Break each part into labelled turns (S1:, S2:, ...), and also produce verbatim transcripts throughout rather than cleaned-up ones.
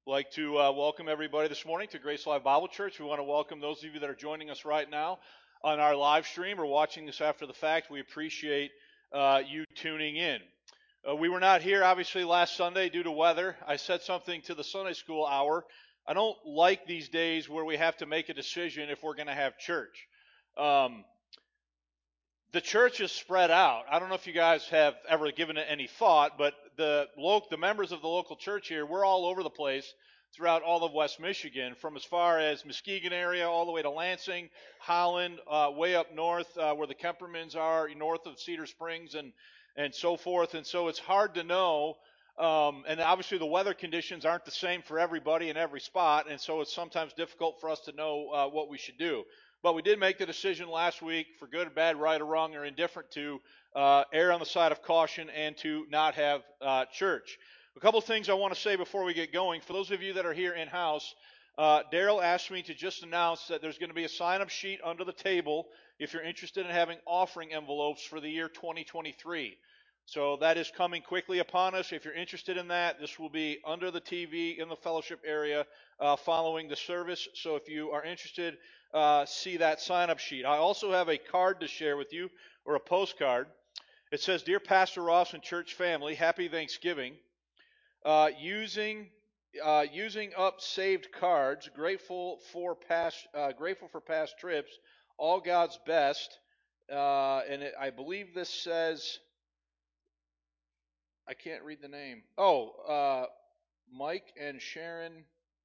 S1: Like to uh, welcome everybody this morning to Grace Live Bible Church. We want to welcome those of you that are joining us right now on our live stream or watching this after the fact. We appreciate uh, you tuning in. Uh, we were not here, obviously, last Sunday due to weather. I said something to the Sunday school hour. I don't like these days where we have to make a decision if we're going to have church. Um, the church is spread out. I don't know if you guys have ever given it any thought, but the lo- the members of the local church here, we're all over the place throughout all of West Michigan, from as far as Muskegon area all the way to Lansing, Holland, uh, way up north uh, where the Kempermans are, north of Cedar Springs, and and so forth. And so it's hard to know. Um, and obviously the weather conditions aren't the same for everybody in every spot, and so it's sometimes difficult for us to know uh, what we should do. But we did make the decision last week, for good or bad, right or wrong, or indifferent, to uh, err on the side of caution and to not have uh, church. A couple of things I want to say before we get going. For those of you that are here in-house, uh, Daryl asked me to just announce that there's going to be a sign-up sheet under the table if you're interested in having offering envelopes for the year twenty twenty-three. So that is coming quickly upon us. If you're interested in that, this will be under the T V in the fellowship area uh, following the service. So if you are interested, uh, see that sign-up sheet. I also have a card to share with you, or a postcard. It says, "Dear Pastor Ross and church family, happy Thanksgiving. Uh, using uh, using up saved cards, grateful for past uh, grateful for past trips. All God's best." Uh, and it, I believe this says, I can't read the name. Oh, uh, Mike and Sharon.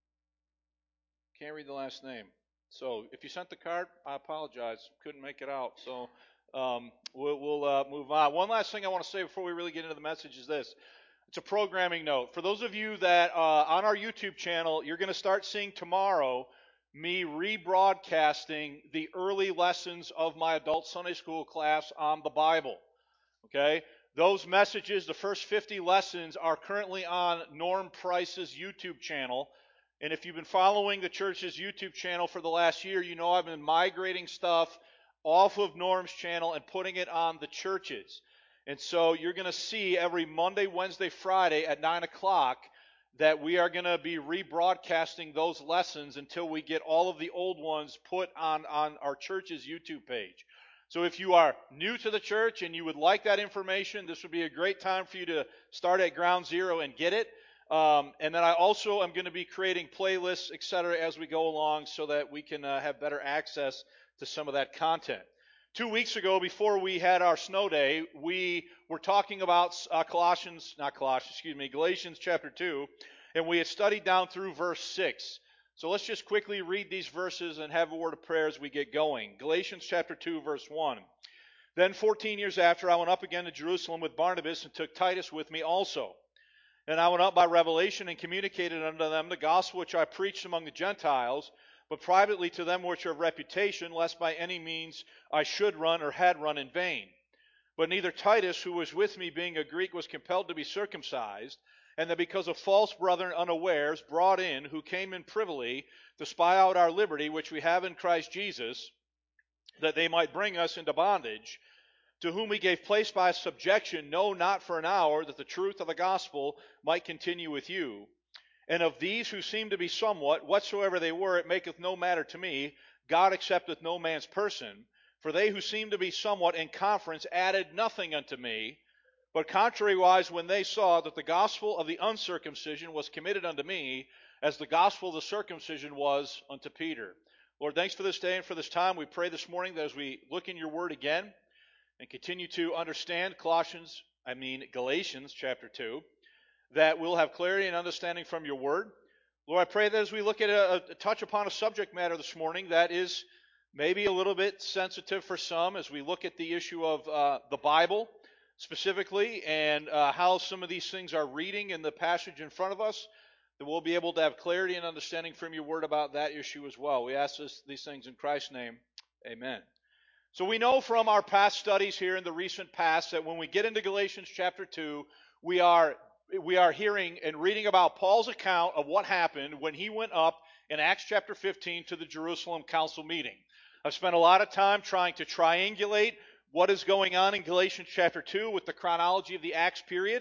S1: Can't read the last name. So if you sent the card, I apologize. Couldn't make it out. So um, we'll, we'll uh, move on. One last thing I want to say before we really get into the message is this. It's a programming note. For those of you that uh, on our YouTube channel, you're going to start seeing tomorrow me rebroadcasting the early lessons of my adult Sunday school class on the Bible. Okay? Those messages, the first fifty lessons, are currently on Norm Price's YouTube channel. And if you've been following the church's YouTube channel for the last year, you know I've been migrating stuff off of Norm's channel and putting it on the church's. And so you're going to see every Monday, Wednesday, Friday at nine o'clock that we are going to be rebroadcasting those lessons until we get all of the old ones put on, on our church's YouTube page. So if you are new to the church and you would like that information, this would be a great time for you to start at ground zero and get it. Um, and then I also am going to be creating playlists, et cetera, as we go along so that we can uh, have better access to some of that content. Two weeks ago, before we had our snow day, we were talking about uh, Colossians, not Colossians, excuse me, Galatians chapter two, and we had studied down through verse six. So let's just quickly read these verses and have a word of prayer as we get going. Galatians chapter two, verse one. "Then fourteen years after, I went up again to Jerusalem with Barnabas and took Titus with me also. And I went up by revelation and communicated unto them the gospel which I preached among the Gentiles, but privately to them which are of reputation, lest by any means I should run or had run in vain. But neither Titus, who was with me, being a Greek, was compelled to be circumcised, and that because of false brethren unawares brought in, who came in privily to spy out our liberty which we have in Christ Jesus, that they might bring us into bondage, to whom we gave place by subjection, no, not for an hour, that the truth of the gospel might continue with you. And of these who seem to be somewhat, whatsoever they were, it maketh no matter to me. God accepteth no man's person. For they who seem to be somewhat in conference added nothing unto me. But contrariwise, when they saw that the gospel of the uncircumcision was committed unto me, as the gospel of the circumcision was unto Peter." Lord, thanks for this day and for this time. We pray this morning that as we look in your word again, and continue to understand Colossians, I mean Galatians chapter two, that we'll have clarity and understanding from your word. Lord, I pray that as we look at a, a touch upon a subject matter this morning that is maybe a little bit sensitive for some, as we look at the issue of uh, the Bible specifically and uh, how some of these things are reading in the passage in front of us, that we'll be able to have clarity and understanding from your word about that issue as well. We ask this, these things in Christ's name. Amen. So we know from our past studies here in the recent past that when we get into Galatians chapter two, we are we are hearing and reading about Paul's account of what happened when he went up in Acts chapter fifteen to the Jerusalem council meeting. I've spent a lot of time trying to triangulate what is going on in Galatians chapter two with the chronology of the Acts period.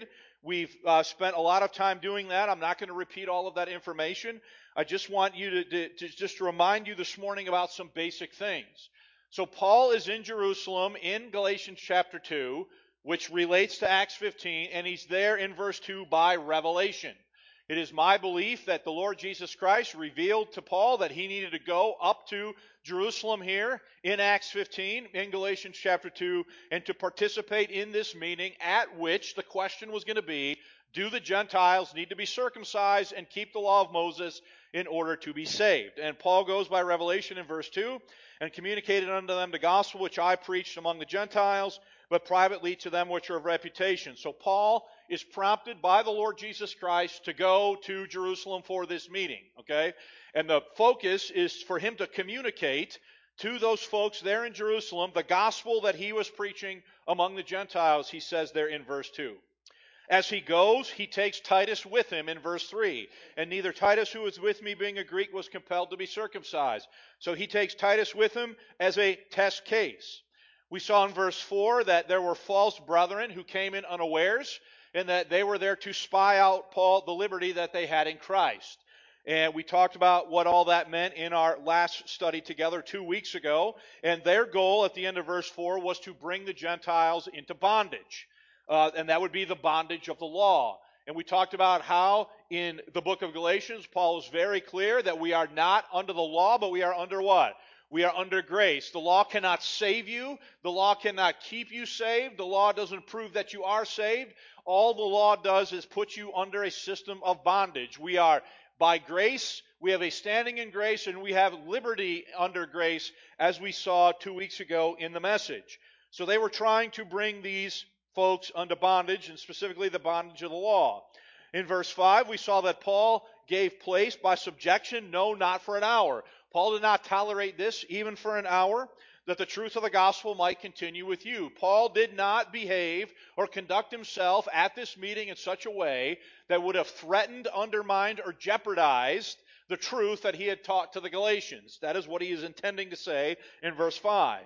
S1: We've uh, spent a lot of time doing that. I'm not going to repeat all of that information. I just want you to, to, to just remind you this morning about some basic things. So Paul is in Jerusalem in Galatians chapter two, which relates to Acts fifteen, and he's there in verse two by revelation. It is my belief that the Lord Jesus Christ revealed to Paul that he needed to go up to Jerusalem here in Acts fifteen, in Galatians chapter two, and to participate in this meeting at which the question was going to be, do the Gentiles need to be circumcised and keep the law of Moses in order to be saved? And Paul goes by revelation in verse two, and communicated unto them the gospel which I preached among the Gentiles, but privately to them which are of reputation. So Paul is prompted by the Lord Jesus Christ to go to Jerusalem for this meeting, okay? And the focus is for him to communicate to those folks there in Jerusalem the gospel that he was preaching among the Gentiles, he says there in verse two. As he goes, he takes Titus with him in verse three. And neither Titus, who was with me being a Greek, was compelled to be circumcised. So he takes Titus with him as a test case. We saw in verse four that there were false brethren who came in unawares, and that they were there to spy out Paul, the liberty that they had in Christ. And we talked about what all that meant in our last study together two weeks ago. And their goal at the end of verse four was to bring the Gentiles into bondage. Uh, and that would be the bondage of the law. And we talked about how in the book of Galatians, Paul is very clear that we are not under the law, but we are under what? We are under grace. The law cannot save you. The law cannot keep you saved. The law doesn't prove that you are saved. All the law does is put you under a system of bondage. We are by grace, we have a standing in grace, and we have liberty under grace, as we saw two weeks ago in the message. So they were trying to bring these folks under bondage, and specifically the bondage of the law. In verse five, we saw that Paul gave place by subjection, no, not for an hour. Paul did not tolerate this even for an hour, that the truth of the gospel might continue with you. Paul did not behave or conduct himself at this meeting in such a way that would have threatened, undermined, or jeopardized the truth that he had taught to the Galatians. That is what he is intending to say in verse five.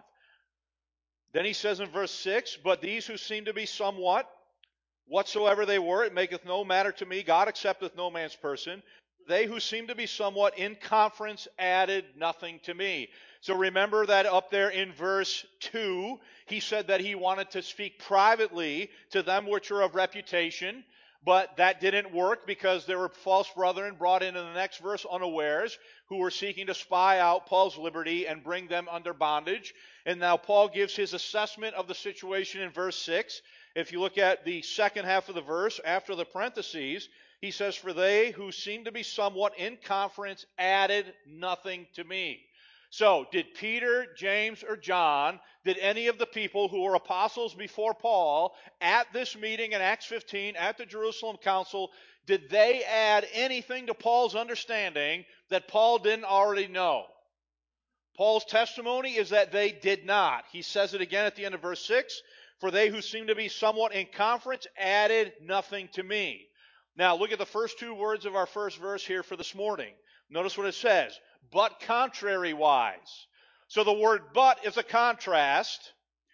S1: Then he says in verse six, but these who seem to be somewhat, whatsoever they were, it maketh no matter to me, God accepteth no man's person. They who seem to be somewhat in conference added nothing to me. So remember that up there in verse two, he said that he wanted to speak privately to them which are of reputation, but that didn't work because there were false brethren brought in in the next verse unawares who were seeking to spy out Paul's liberty and bring them under bondage. And now Paul gives his assessment of the situation in verse six. If you look at the second half of the verse, after the parentheses, he says, for they who seem to be somewhat in conference added nothing to me. So, did Peter, James, or John, did any of the people who were apostles before Paul at this meeting in Acts fifteen at the Jerusalem Council, did they add anything to Paul's understanding that Paul didn't already know? Paul's testimony is that they did not. He says it again at the end of verse six, for they who seem to be somewhat in conference added nothing to me. Now, look at the first two words of our first verse here for this morning. Notice what it says, but contrary-wise. So the word but is a contrast.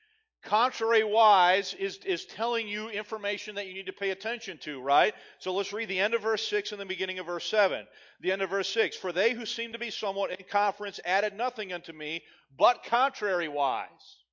S1: Contrary-wise is, is telling you information that you need to pay attention to, right? So let's read the end of verse six and the beginning of verse seven. The end of verse six, for they who seem to be somewhat in conference added nothing unto me, but contrary-wise.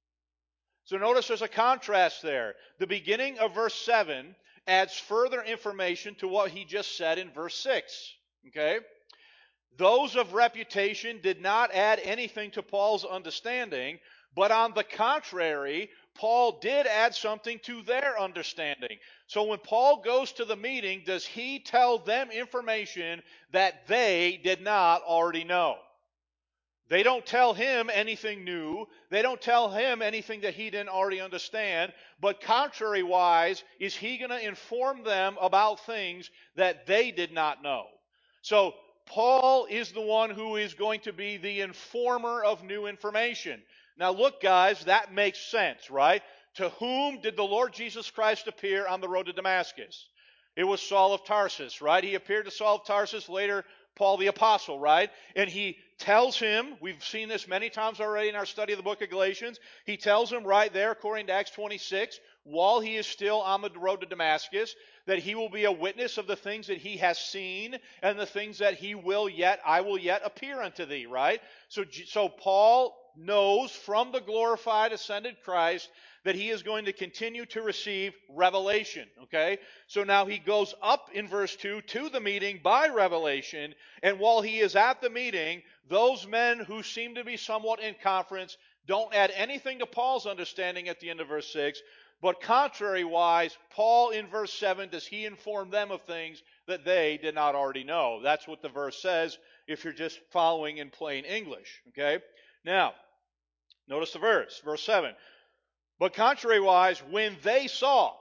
S1: So notice there's a contrast there. The beginning of verse seven adds further information to what he just said in verse six. Okay? Those of reputation did not add anything to Paul's understanding, but on the contrary, Paul did add something to their understanding. So when Paul goes to the meeting, does he tell them information that they did not already know? They don't tell him anything new. They don't tell him anything that he didn't already understand. But contrary-wise, is he going to inform them about things that they did not know? So Paul is the one who is going to be the informer of new information. Now look, guys, that makes sense, right? To whom did the Lord Jesus Christ appear on the road to Damascus? It was Saul of Tarsus, right? He appeared to Saul of Tarsus, later Paul the Apostle, right? And he tells him, we've seen this many times already in our study of the book of Galatians, he tells him right there, according to Acts twenty-six, while he is still on the road to Damascus, that he will be a witness of the things that he has seen and the things that he will yet, I will yet appear unto thee, right? So, so Paul knows from the glorified ascended Christ that he is going to continue to receive revelation, okay? So now he goes up in verse two to the meeting by revelation, and while he is at the meeting, those men who seem to be somewhat in conference don't add anything to Paul's understanding at the end of verse six, but contrary-wise, Paul in verse seven, does he inform them of things that they did not already know? That's what the verse says if you're just following in plain English, okay? Now, notice the verse, verse seven. But contrary-wise, when they saw,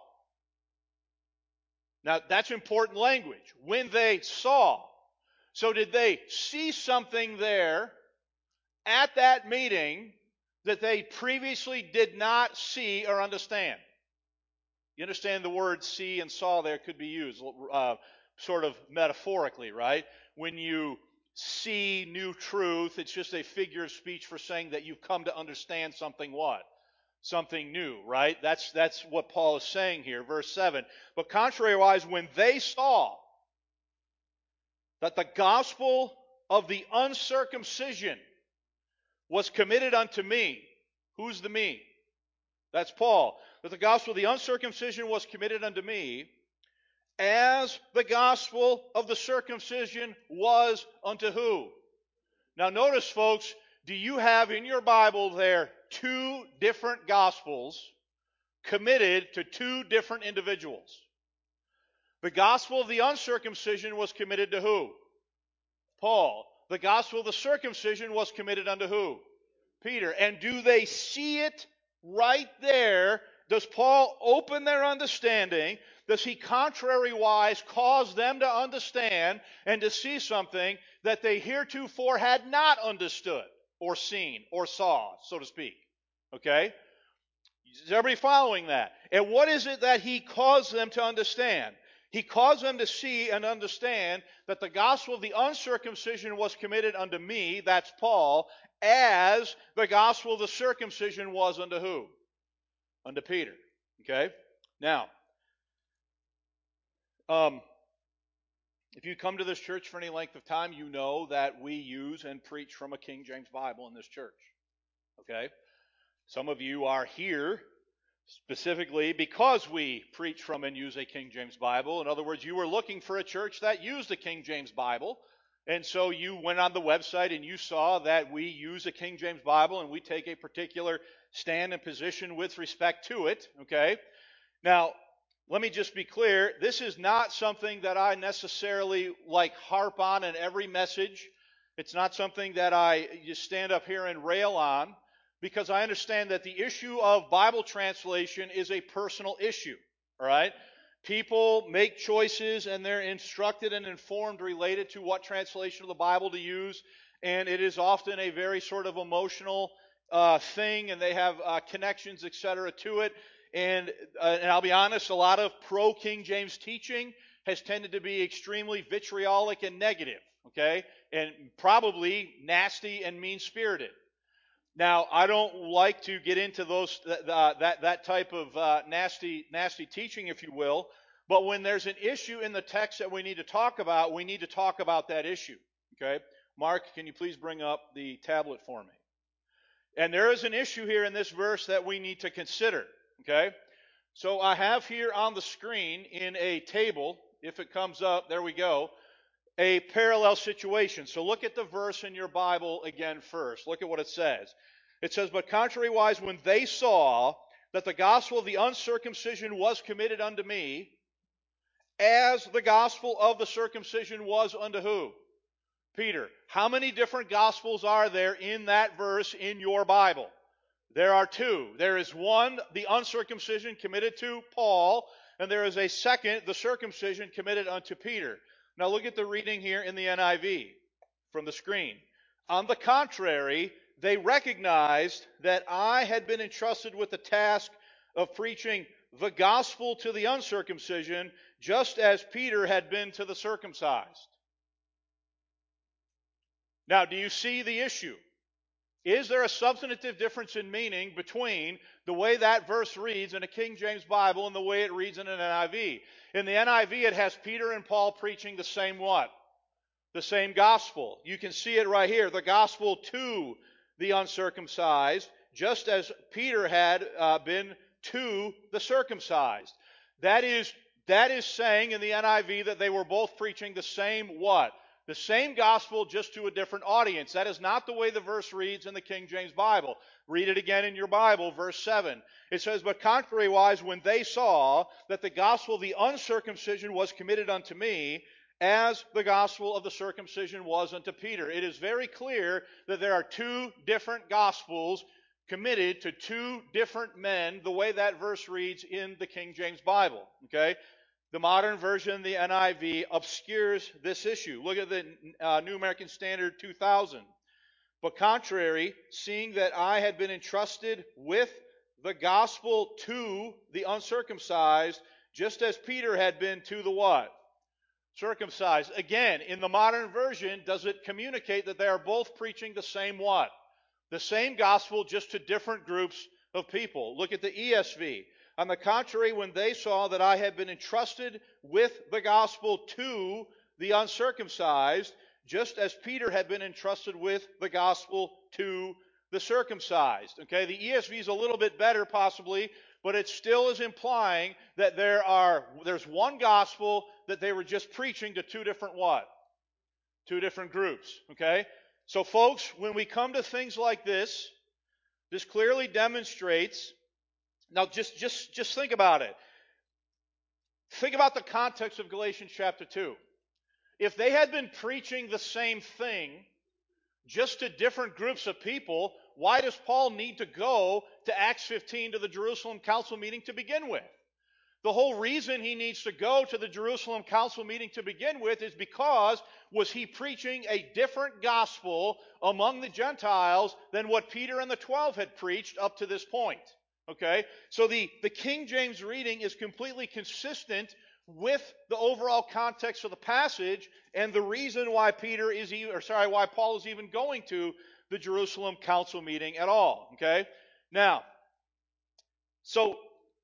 S1: now that's important language, when they saw. So did they see something there at that meeting that they previously did not see or understand? You understand the word see and saw there could be used uh, sort of metaphorically, right? When you see new truth, it's just a figure of speech for saying that you've come to understand something what? Something new, right? That's, that's what Paul is saying here, verse seven. But contrariwise, when they saw that the gospel of the uncircumcision was committed unto me, who's the me? That's Paul. That the gospel of the uncircumcision was committed unto me, as the gospel of the circumcision was unto who? Now notice, folks, do you have in your Bible there two different gospels committed to two different individuals? The gospel of the uncircumcision was committed to who? Paul. The gospel of the circumcision was committed unto who? Peter. And do they see it right there? Does Paul open their understanding? Does he contrariwise cause them to understand and to see something that they heretofore had not understood or seen or saw, so to speak? Okay? Is everybody following that? And what is it that he caused them to understand? He caused them to see and understand that the gospel of the uncircumcision was committed unto me, that's Paul, as the gospel of the circumcision was unto who? Unto Peter. Okay? Now, um, if you come to this church for any length of time, you know that we use and preach from a King James Bible in this church. Okay? Some of you are here specifically because we preach from and use a King James Bible. In other words, you were looking for a church that used a King James Bible. And so you went on the website and you saw that we use a King James Bible and we take a particular stand and position with respect to it. Okay? Now, let me just be clear. This is not something that I necessarily like harp on in every message. It's not something that I just stand up here and rail on, because I understand that the issue of Bible translation is a personal issue. All right? People make choices and they're instructed and informed related to what translation of the Bible to use, and it is often a very sort of emotional uh, thing, and they have uh, connections, et cetera, to it. And, uh, and I'll be honest, a lot of pro-King James teaching has tended to be extremely vitriolic and negative, okay, and probably nasty and mean-spirited. Now, I don't like to get into those uh, that that type of uh, nasty nasty teaching, if you will. But when there's an issue in the text that we need to talk about, we need to talk about that issue. Okay, Mark, can you please bring up the tablet for me? And there is an issue here in this verse that we need to consider. Okay, so I have here on the screen in a table, if it comes up, there we go, a parallel situation. So look at the verse in your Bible again first. Look at what it says. It says, but contrariwise, when they saw that the gospel of the uncircumcision was committed unto me, as the gospel of the circumcision was unto who? Peter. How many different gospels are there in that verse in your Bible? There are two. There is one, the uncircumcision committed to Paul, and there is a second, the circumcision committed unto Peter. Now look at the reading here in the N I V from the screen. On the contrary, they recognized that I had been entrusted with the task of preaching the gospel to the uncircumcision, just as Peter had been to the circumcised. Now, do you see the issue? Is there a substantive difference in meaning between the way that verse reads in a King James Bible and the way it reads in an N I V? In the N I V, it has Peter and Paul preaching the same what? The same gospel. You can see it right here. The gospel to the uncircumcised, just as Peter had uh, been to the circumcised. That is, that is saying in the N I V that they were both preaching the same what? The same gospel, just to a different audience. That is not the way the verse reads in the King James Bible. Read it again in your Bible, verse seven. It says, "But contrariwise, when they saw that the gospel of the uncircumcision was committed unto me, as the gospel of the circumcision was unto Peter." It is very clear that there are two different gospels committed to two different men, the way that verse reads in the King James Bible. Okay? The modern version, the N I V, obscures this issue. Look at the uh, New American Standard two thousand. "But contrary, seeing that I had been entrusted with the gospel to the uncircumcised, just as Peter had been to the what? Circumcised." Again, in the modern version, does it communicate that they are both preaching the same what? The same gospel, just to different groups of people. Look at the E S V. "On the contrary, when they saw that I had been entrusted with the gospel to the uncircumcised, just as Peter had been entrusted with the gospel to the circumcised." Okay, the E S V is a little bit better possibly, but it still is implying that there are there's one gospel that they were just preaching to two different what? Two different groups. Okay? So folks, when we come to things like this, this clearly demonstrates. Now, just, just, just think about it. Think about the context of Galatians chapter two. If they had been preaching the same thing, just to different groups of people, why does Paul need to go to Acts fifteen to the Jerusalem council meeting to begin with? The whole reason he needs to go to the Jerusalem council meeting to begin with is because was he preaching a different gospel among the Gentiles than what Peter and the twelve had preached up to this point. Okay? So the, the King James reading is completely consistent with the overall context of the passage and the reason why Peter is even, or sorry, why Paul is even going to the Jerusalem council meeting at all. Okay? Now, so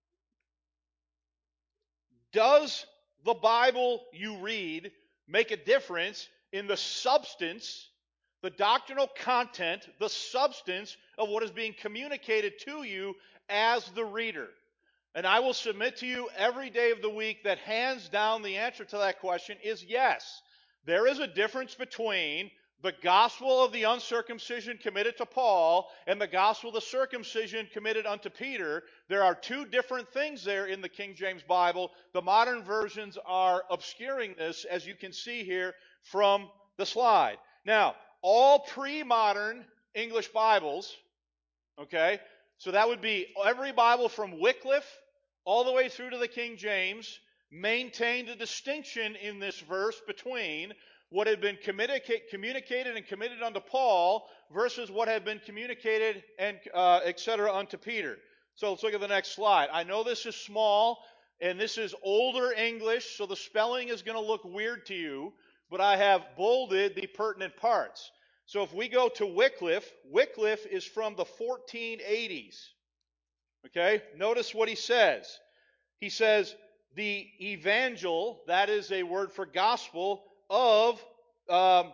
S1: does the Bible you read make a difference in the substance, the doctrinal content, the substance of what is being communicated to you as the reader? And I will submit to you every day of the week that hands down the answer to that question is yes. There is a difference between the gospel of the uncircumcision committed to Paul and the gospel of the circumcision committed unto Peter. There are two different things there in the King James Bible. The modern versions are obscuring this, as you can see here from the slide. Now, all pre-modern English Bibles, okay, so that would be every Bible from Wycliffe all the way through to the King James, maintained a distinction in this verse between what had been communicated and committed unto Paul versus what had been communicated and uh, et cetera unto Peter. So let's look at the next slide. I know this is small and this is older English, so the spelling is going to look weird to you, but I have bolded the pertinent parts. So if we go to Wycliffe, Wycliffe is from the fourteen eighties. Okay? Notice what he says. He says, the evangel, that is a word for gospel, of, um,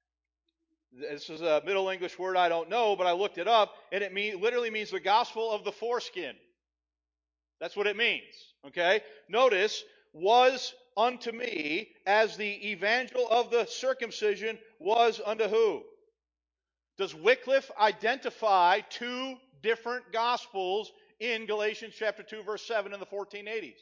S1: this is a Middle English word I don't know, but I looked it up, and it mean, literally means the gospel of the foreskin. That's what it means. Okay? Notice, was unto me as the evangel of the circumcision was unto who? Does Wycliffe identify two different gospels in Galatians chapter two, verse seven in the fourteen eighties?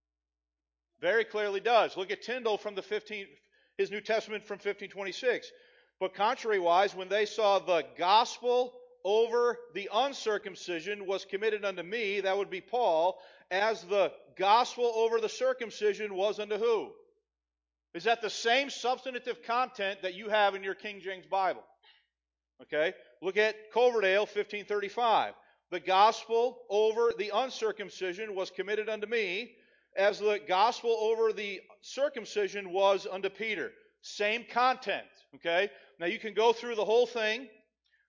S1: Very clearly does. Look at Tyndale from the fifteen, his New Testament from fifteen twenty-six. "But contrariwise, when they saw the gospel over the uncircumcision was committed unto me," that would be Paul, "as the gospel over the circumcision was unto who?" Is that the same substantive content that you have in your King James Bible? Okay? Look at Coverdale, fifteen thirty-five. "The gospel over the uncircumcision was committed unto me, as the gospel over the circumcision was unto Peter." Same content. Okay? Now you can go through the whole thing.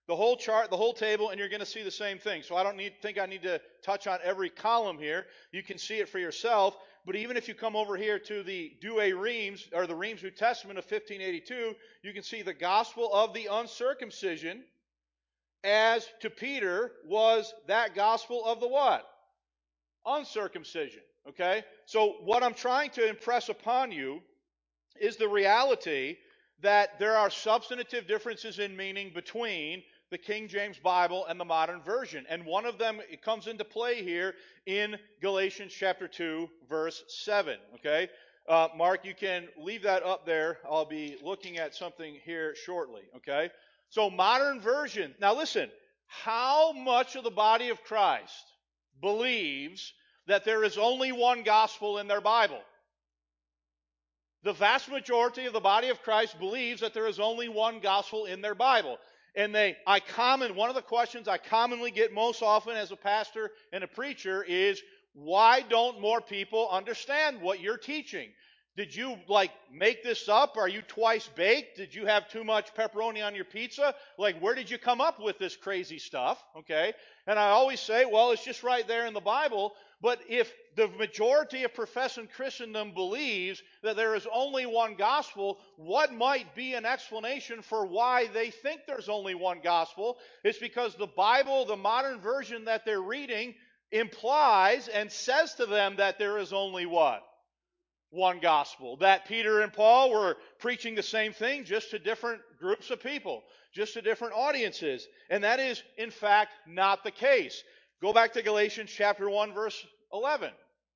S1: The whole chart, the whole table, and you're going to see the same thing. So I don't need, think I need to touch on every column here. You can see it for yourself. But even if you come over here to the Douay Rheims, or the Rheims New Testament of fifteen eighty-two, you can see the gospel of the uncircumcision, as to Peter was that gospel of the what? Uncircumcision. Okay? So what I'm trying to impress upon you is the reality that there are substantive differences in meaning between the King James Bible and the modern version. And one of them, it comes into play here in Galatians chapter two, verse seven. Okay? Uh, Mark, you can leave that up there. I'll be looking at something here shortly. Okay? So modern version. Now listen, how much of the body of Christ believes that there is only one gospel in their Bible? The vast majority of the body of Christ believes that there is only one gospel in their Bible. And they, I common, one of the questions I commonly get most often as a pastor and a preacher is, why don't more people understand what you're teaching? Did you, like, make this up? Are you twice baked? Did you have too much pepperoni on your pizza? Like, where did you come up with this crazy stuff? Okay? And I always say, well, it's just right there in the Bible. But if the majority of professing Christendom believes that there is only one gospel, what might be an explanation for why they think there's only one gospel? It's because the Bible, the modern version that they're reading, implies and says to them that there is only what? One gospel. That Peter and Paul were preaching the same thing, just to different groups of people, just to different audiences. And that is, in fact, not the case. Go back to Galatians chapter one, verse eleven.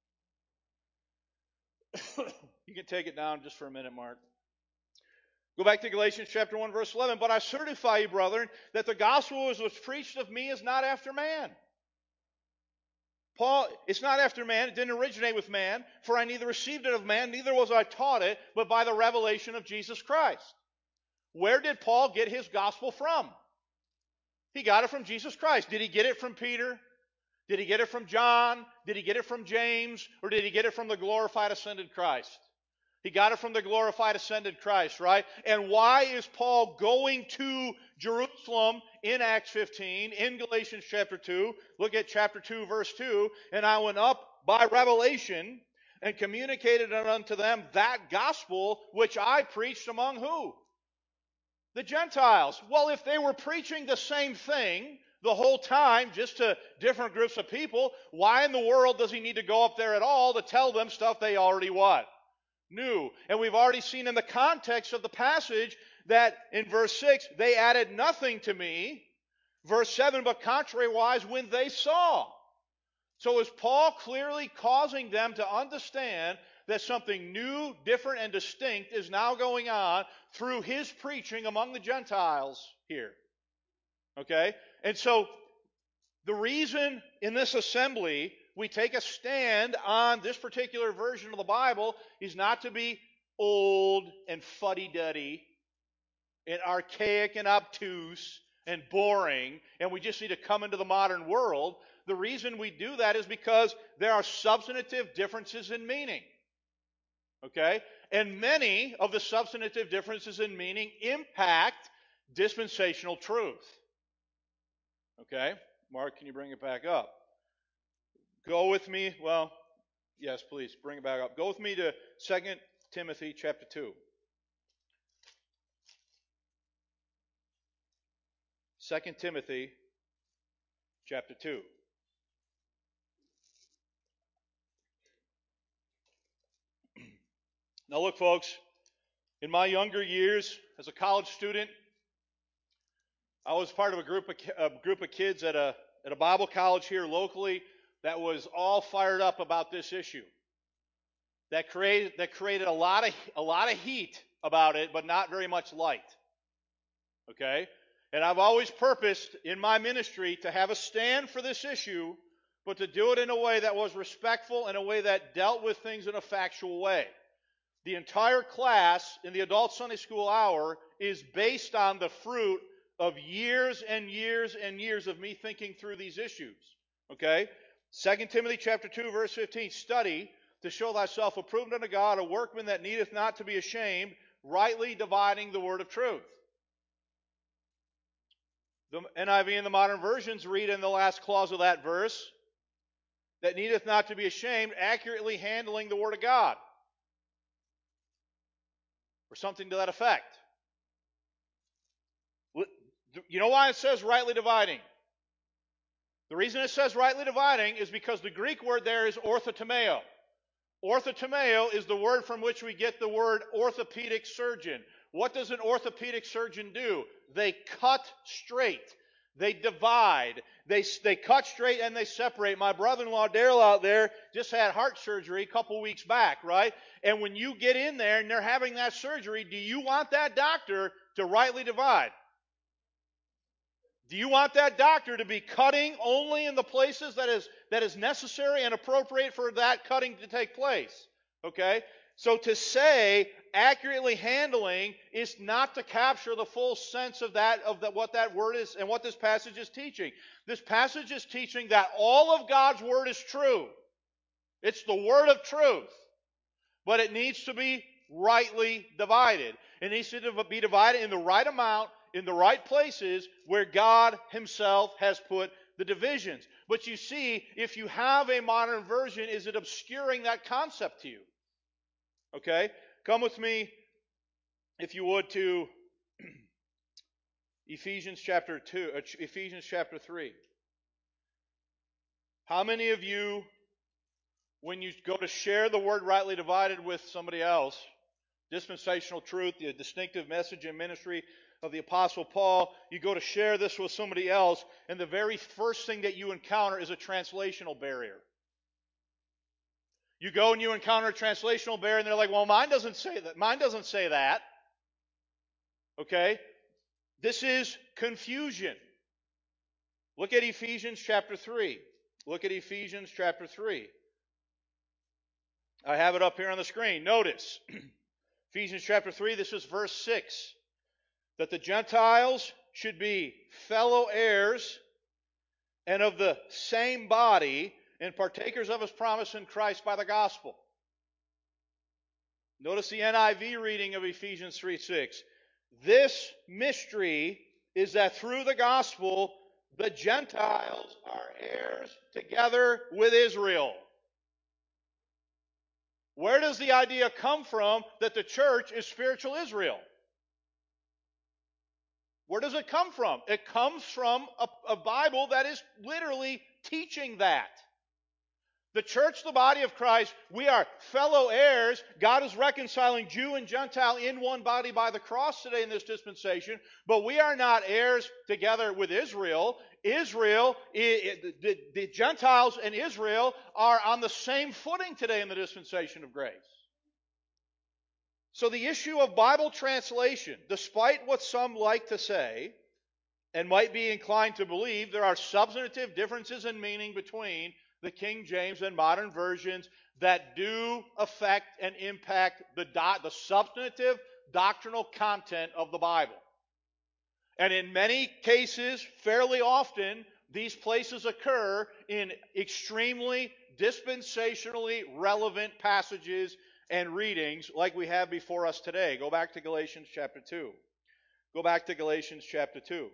S1: You can take it down just for a minute, Mark. Go back to Galatians chapter one, verse eleven. But I certify you, brethren, that the gospel which was preached of me is not after man. Paul, it's not after man, it didn't originate with man, for I neither received it of man, neither was I taught it, but by the revelation of Jesus Christ. Where did Paul get his gospel from? He got it from Jesus Christ. Did he get it from Peter? Did he get it from John? Did he get it from James? Or did he get it from the glorified ascended Christ? He got it from the glorified ascended Christ, right? And why is Paul going to Jerusalem in Acts fifteen, in Galatians chapter two? Look at chapter two, verse two. And I went up by revelation and communicated unto them that gospel which I preached among who? The Gentiles. Well, if they were preaching the same thing the whole time, just to different groups of people, why in the world does he need to go up there at all to tell them stuff they already what? Knew. And we've already seen in the context of the passage that in verse six, they added nothing to me. Verse seven, but contrariwise when they saw. So is Paul clearly causing them to understand that something new, different, and distinct is now going on through his preaching among the Gentiles here? Okay? And so the reason in this assembly we take a stand on this particular version of the Bible is not to be old and fuddy-duddy and archaic and obtuse and boring, and we just need to come into the modern world. The reason we do that is because there are substantive differences in meaning. Okay? And many of the substantive differences in meaning impact dispensational truth. Okay? Mark, can you bring it back up? Go with me. Well, yes, please, bring it back up. Go with me to Second Timothy chapter two. Second Timothy chapter two. Now look, folks, in my younger years as a college student, I was part of a group of, a group of kids at a, at a Bible college here locally that was all fired up about this issue. That created, that created a lot of, a lot of heat about it, but not very much light. Okay? And I've always purposed in my ministry to have a stand for this issue, but to do it in a way that was respectful, in a way that dealt with things in a factual way. The entire class in the adult Sunday school hour is based on the fruit of years and years and years of me thinking through these issues. Okay? Second Timothy chapter two, verse fifteen, study to show thyself approved unto God, a workman that needeth not to be ashamed, rightly dividing the word of truth. The N I V and the modern versions read in the last clause of that verse, that needeth not to be ashamed, accurately handling the Word of God. Or something to that effect. You know why it says rightly dividing? The reason it says rightly dividing is because the Greek word there is orthotomeo. Orthotomeo is the word from which we get the word orthopedic surgeon. What does an orthopedic surgeon do? They cut straight. They divide. They, they cut straight and they separate. My brother-in-law, Daryl, out there, just had heart surgery a couple weeks back, right? And when you get in there and they're having that surgery, do you want that doctor to rightly divide? Do you want that doctor to be cutting only in the places that is, that is necessary and appropriate for that cutting to take place? Okay? So to say accurately handling is not to capture the full sense of that, of the, what that word is and what this passage is teaching. This passage is teaching that all of God's word is true. It's the word of truth. But it needs to be rightly divided. It needs to be divided in the right amount, in the right places where God Himself has put the divisions. But you see, if you have a modern version, is it obscuring that concept to you? Okay? Come with me, if you would, to Ephesians chapter two, uh, Ephesians chapter three. How many of you, when you go to share the word rightly divided with somebody else, dispensational truth, the distinctive message and ministry of the Apostle Paul, you go to share this with somebody else, and the very first thing that you encounter is a translational barrier. You go and you encounter a translational barrier, and they're like, well, mine doesn't say that. Mine doesn't say that. Okay? This is confusion. Look at Ephesians chapter three. Look at Ephesians chapter three. I have it up here on the screen. Notice, Ephesians chapter three, this is verse six. That the Gentiles should be fellow heirs and of the same body and partakers of His promise in Christ by the gospel. Notice the N I V reading of Ephesians three six. This mystery is that through the gospel, the Gentiles are heirs together with Israel. Where does the idea come from that the church is spiritual Israel? Where does it come from? It comes from a, a Bible that is literally teaching that. The church, the body of Christ, we are fellow heirs. God is reconciling Jew and Gentile in one body by the cross today in this dispensation. But we are not heirs together with Israel. Israel, the, the, the Gentiles and Israel are on the same footing today in the dispensation of grace. So the issue of Bible translation, despite what some like to say and might be inclined to believe, there are substantive differences in meaning between the King James and modern versions that do affect and impact the, do- the substantive doctrinal content of the Bible. And in many cases, fairly often, these places occur in extremely dispensationally relevant passages and readings like we have before us today. Go back to Galatians chapter two. Go back to Galatians chapter two.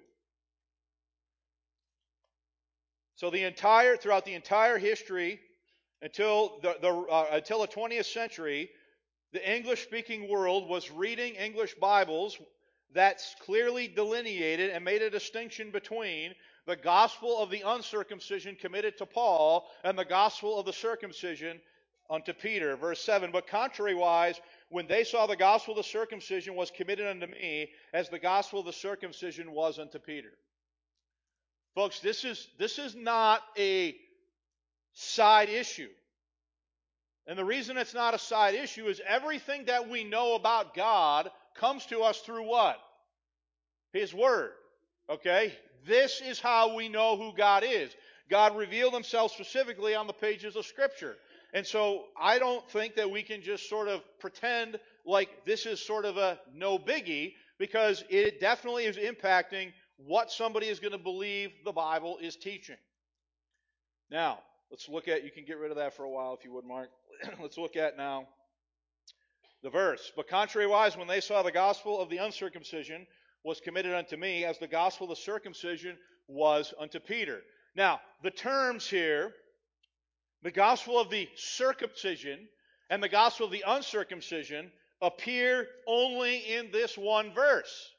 S1: So the entire, throughout the entire history, until the, the uh, until the twentieth century, the English-speaking world was reading English Bibles that clearly delineated and made a distinction between the gospel of the uncircumcision committed to Paul and the gospel of the circumcision unto Peter. Verse seven, but contrariwise, when they saw the gospel of the circumcision was committed unto me, as the gospel of the circumcision was unto Peter. Folks, this is, this is not a side issue. And the reason it's not a side issue is everything that we know about God comes to us through what? His Word. Okay? This is how we know who God is. God revealed Himself specifically on the pages of Scripture. And so I don't think that we can just sort of pretend like this is sort of a no biggie, because it definitely is impacting what somebody is going to believe the Bible is teaching. Now, let's look at, you can get rid of that for a while if you would, Mark. Let's look at now the verse. But contrariwise, when they saw the gospel of the uncircumcision was committed unto me, as the gospel of the circumcision was unto Peter. Now, the terms here, the gospel of the circumcision and the gospel of the uncircumcision, appear only in this one verse.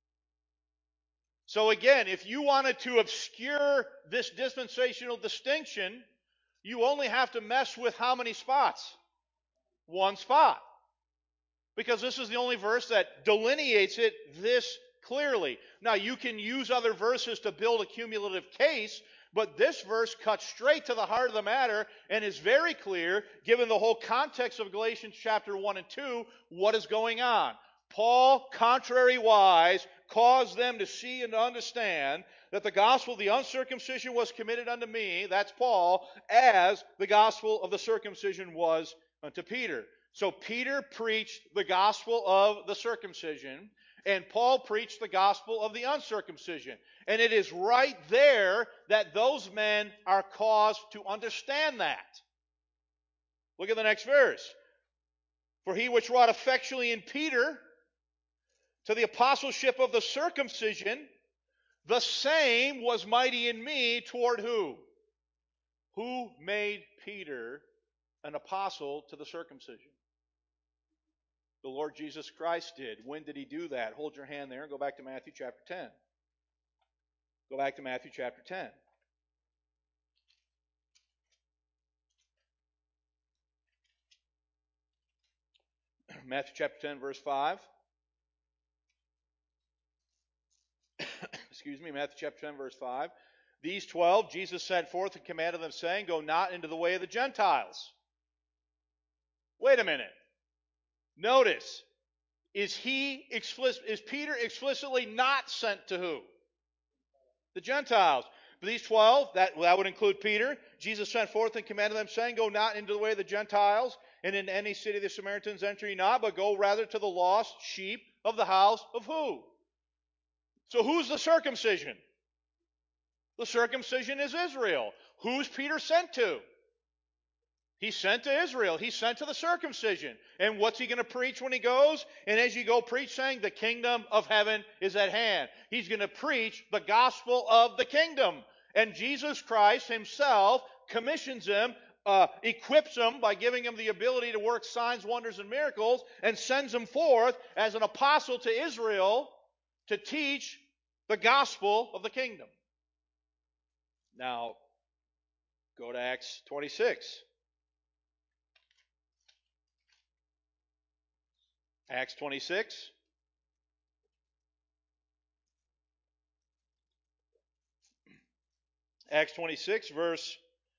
S1: So again, if you wanted to obscure this dispensational distinction, you only have to mess with how many spots? One spot. Because this is the only verse that delineates it this clearly. Now, you can use other verses to build a cumulative case, but this verse cuts straight to the heart of the matter and is very clear, given the whole context of Galatians chapter one and two, what is going on. Paul, contrariwise, caused them to see and to understand that the gospel of the uncircumcision was committed unto me, that's Paul, as the gospel of the circumcision was unto Peter. So Peter preached the gospel of the circumcision, and Paul preached the gospel of the uncircumcision. And it is right there that those men are caused to understand that. Look at the next verse. For he which wrought effectually in Peter to the apostleship of the circumcision, the same was mighty in me toward who? Who made Peter an apostle to the circumcision? The Lord Jesus Christ did. When did he do that? Hold your hand there and go back to Matthew chapter ten. Go back to Matthew chapter ten. Matthew chapter ten, verse five. Excuse me, Matthew chapter ten, verse five. These twelve Jesus sent forth and commanded them, saying, go not into the way of the Gentiles. Wait a minute. Notice, is he explicit, is Peter explicitly not sent to who? The Gentiles. But these twelve, that, that would include Peter, Jesus sent forth and commanded them, saying, go not into the way of the Gentiles, and in any city of the Samaritans enter ye not, but go rather to the lost sheep of the house of who? So who's the circumcision? The circumcision is Israel. Who's Peter sent to? He's sent to Israel. He's sent to the circumcision. And what's he going to preach when he goes? And as you go preach, saying the kingdom of heaven is at hand. He's going to preach the gospel of the kingdom. And Jesus Christ himself commissions him, uh, equips him by giving him the ability to work signs, wonders, and miracles, and sends him forth as an apostle to Israel to teach the gospel of the kingdom. Now, go to Acts twenty-six. Acts twenty-six. Acts twenty-six, verse,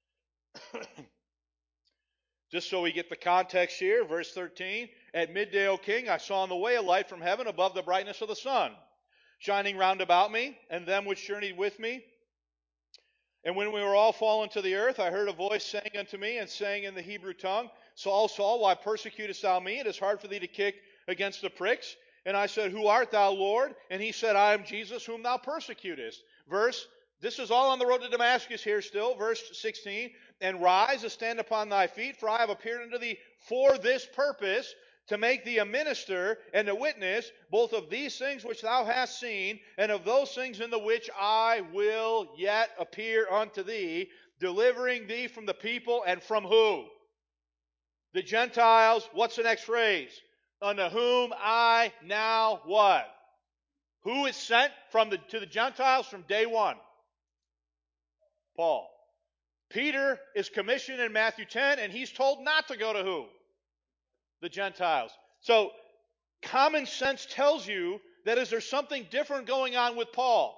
S1: just so we get the context here, verse thirteen. At midday, O king, I saw on the way a light from heaven above the brightness of the sun, shining round about me, and them which journeyed with me. And when we were all fallen to the earth, I heard a voice saying unto me, and saying in the Hebrew tongue, Saul, Saul, why persecutest thou me? It is hard for thee to kick against the pricks. And I said, who art thou, Lord? And he said, I am Jesus whom thou persecutest. Verse, this is all on the road to Damascus here still, verse sixteen. And rise and stand upon thy feet, for I have appeared unto thee for this purpose, to make thee a minister and a witness, both of these things which thou hast seen, and of those things in the which I will yet appear unto thee, delivering thee from the people and from who? The Gentiles. What's the next phrase? Unto whom I now what? Who is sent from the, to the Gentiles from day one? Paul. Peter is commissioned in Matthew ten, and he's told not to go to who? The Gentiles. So, common sense tells you that is there something different going on with Paul?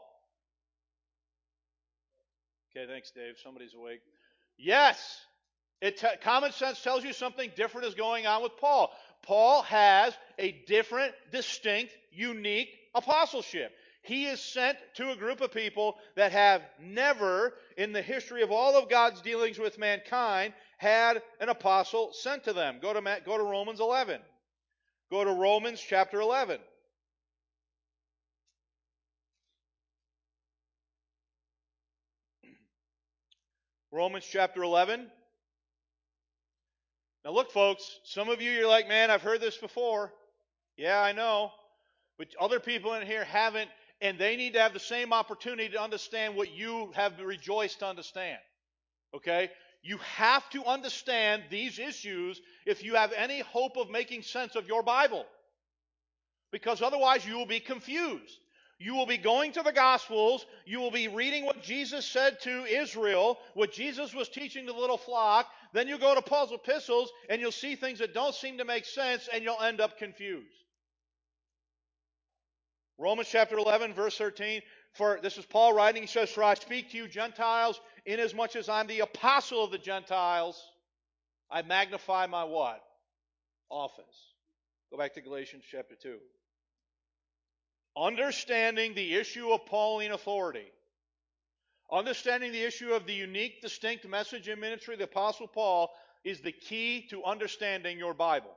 S1: Okay, thanks, Dave. Somebody's awake. Yes. It te- common sense tells you something different is going on with Paul. Paul has a different, distinct, unique apostleship. He is sent to a group of people that have never, in the history of all of God's dealings with mankind, had an apostle sent to them. Go to, go to Romans eleven. Go to Romans chapter eleven. Romans chapter eleven. Now look, folks, some of you, you're like, man, I've heard this before. Yeah, I know. But other people in here haven't, and they need to have the same opportunity to understand what you have rejoiced to understand. Okay? You have to understand these issues if you have any hope of making sense of your Bible. Because otherwise you will be confused. You will be going to the Gospels, you will be reading what Jesus said to Israel, what Jesus was teaching to the little flock, then you go to Paul's epistles, and you'll see things that don't seem to make sense, and you'll end up confused. Romans chapter eleven, verse thirteen, for this is Paul writing, he says, for I speak to you Gentiles, inasmuch as I'm the apostle of the Gentiles, I magnify my what? Office. Go back to Galatians chapter two. Understanding the issue of Pauline authority, understanding the issue of the unique, distinct message and ministry of the Apostle Paul is the key to understanding your Bible.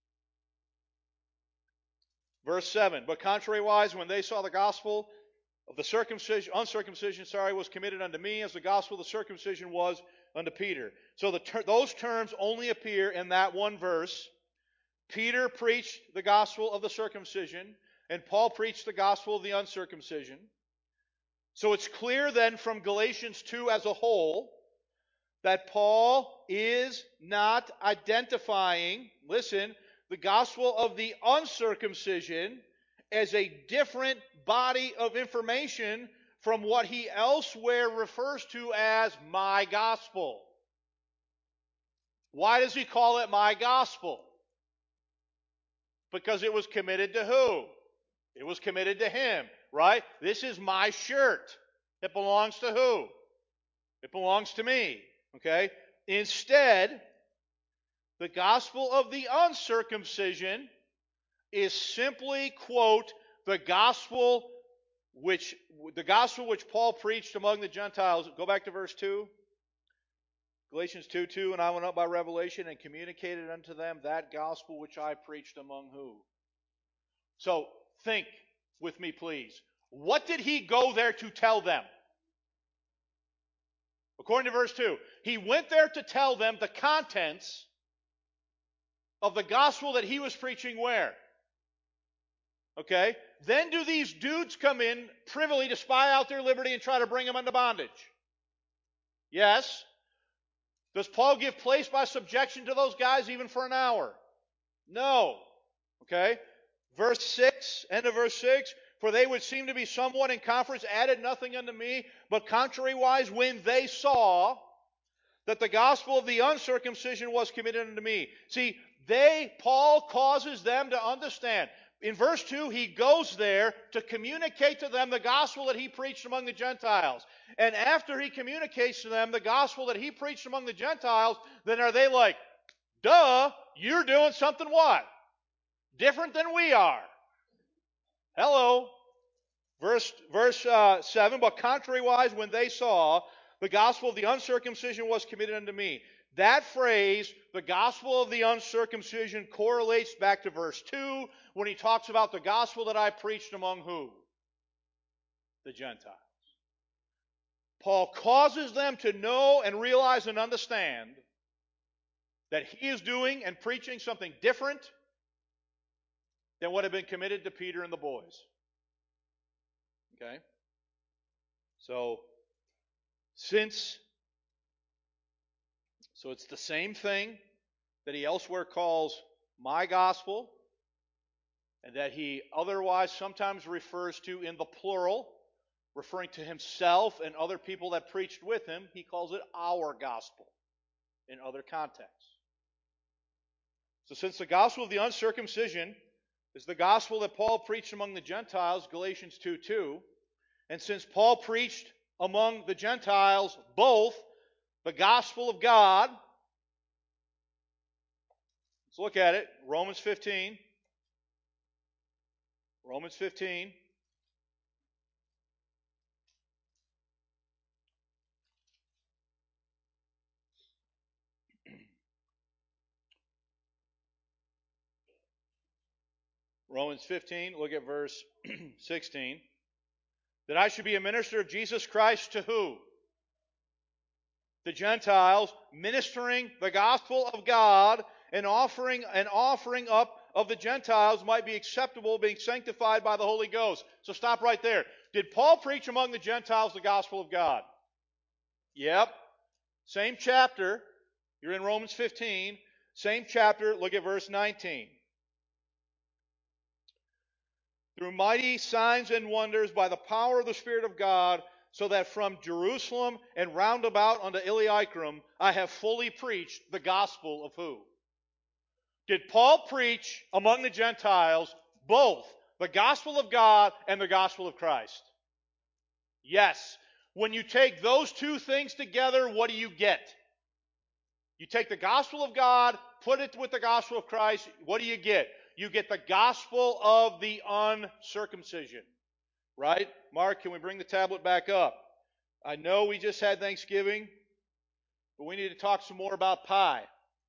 S1: Verse seven, but contrariwise, when they saw the gospel of the circumcision, uncircumcision, sorry, was committed unto me, as the gospel of the circumcision was unto Peter. So the ter- those terms only appear in that one verse. Peter preached the gospel of the circumcision, and Paul preached the gospel of the uncircumcision. So it's clear then from Galatians two as a whole that Paul is not identifying, listen, the gospel of the uncircumcision as a different body of information from what he elsewhere refers to as my gospel. Why does he call it my gospel? Because it was committed to who? It was committed to him, right? This is my shirt. It belongs to who? It belongs to me, okay? Instead, the gospel of the uncircumcision is simply, quote, the gospel which the gospel which Paul preached among the Gentiles. Go back to verse two. Galatians two two, and I went up by revelation and communicated unto them that gospel which I preached among who? So, think with me, please. What did he go there to tell them? According to verse two, he went there to tell them the contents of the gospel that he was preaching where? Okay? Then do these dudes come in privily to spy out their liberty and try to bring them into bondage? Yes. Does Paul give place by subjection to those guys even for an hour? No. Okay? Verse six, end of verse six, for they would seem to be somewhat in conference, added nothing unto me, but contrariwise, when they saw that the gospel of the uncircumcision was committed unto me. See, they, Paul causes them to understand. In verse two, he goes there to communicate to them the gospel that he preached among the Gentiles. And after he communicates to them the gospel that he preached among the Gentiles, then are they like, duh, you're doing something what? Different than we are. Hello. Verse, verse uh, seven, but contrariwise, when they saw the gospel of the uncircumcision was committed unto me. That phrase, the gospel of the uncircumcision, correlates back to verse two when he talks about the gospel that I preached among who? The Gentiles. Paul causes them to know and realize and understand that he is doing and preaching something different than what had been committed to Peter and the boys. Okay? So, since, so it's the same thing that he elsewhere calls my gospel, and that he otherwise sometimes refers to in the plural, referring to himself and other people that preached with him. He calls it our gospel in other contexts. So since the gospel of the uncircumcision is the gospel that Paul preached among the Gentiles, Galatians two two, and since Paul preached among the Gentiles both the gospel of God, let's look at it, Romans fifteen. Romans fifteen. Romans fifteen, look at verse sixteen. That I should be a minister of Jesus Christ to who? The Gentiles, ministering the gospel of God and offering and offering up of the Gentiles might be acceptable, being sanctified by the Holy Ghost. So stop right there. Did Paul preach among the Gentiles the gospel of God? Yep. Same chapter. You're in Romans fifteen. Same chapter. Look at verse nineteen. Through mighty signs and wonders by the power of the Spirit of God, so that from Jerusalem and round about unto Illyricum I have fully preached the gospel of who? Did Paul preach among the Gentiles both the gospel of God and the gospel of Christ? Yes. When you take those two things together, what do you get? You take the gospel of God, put it with the gospel of Christ, what do you get? You get the gospel of the uncircumcision. Right? Mark, can we bring the tablet back up? I know we just had Thanksgiving, but we need to talk some more about pie.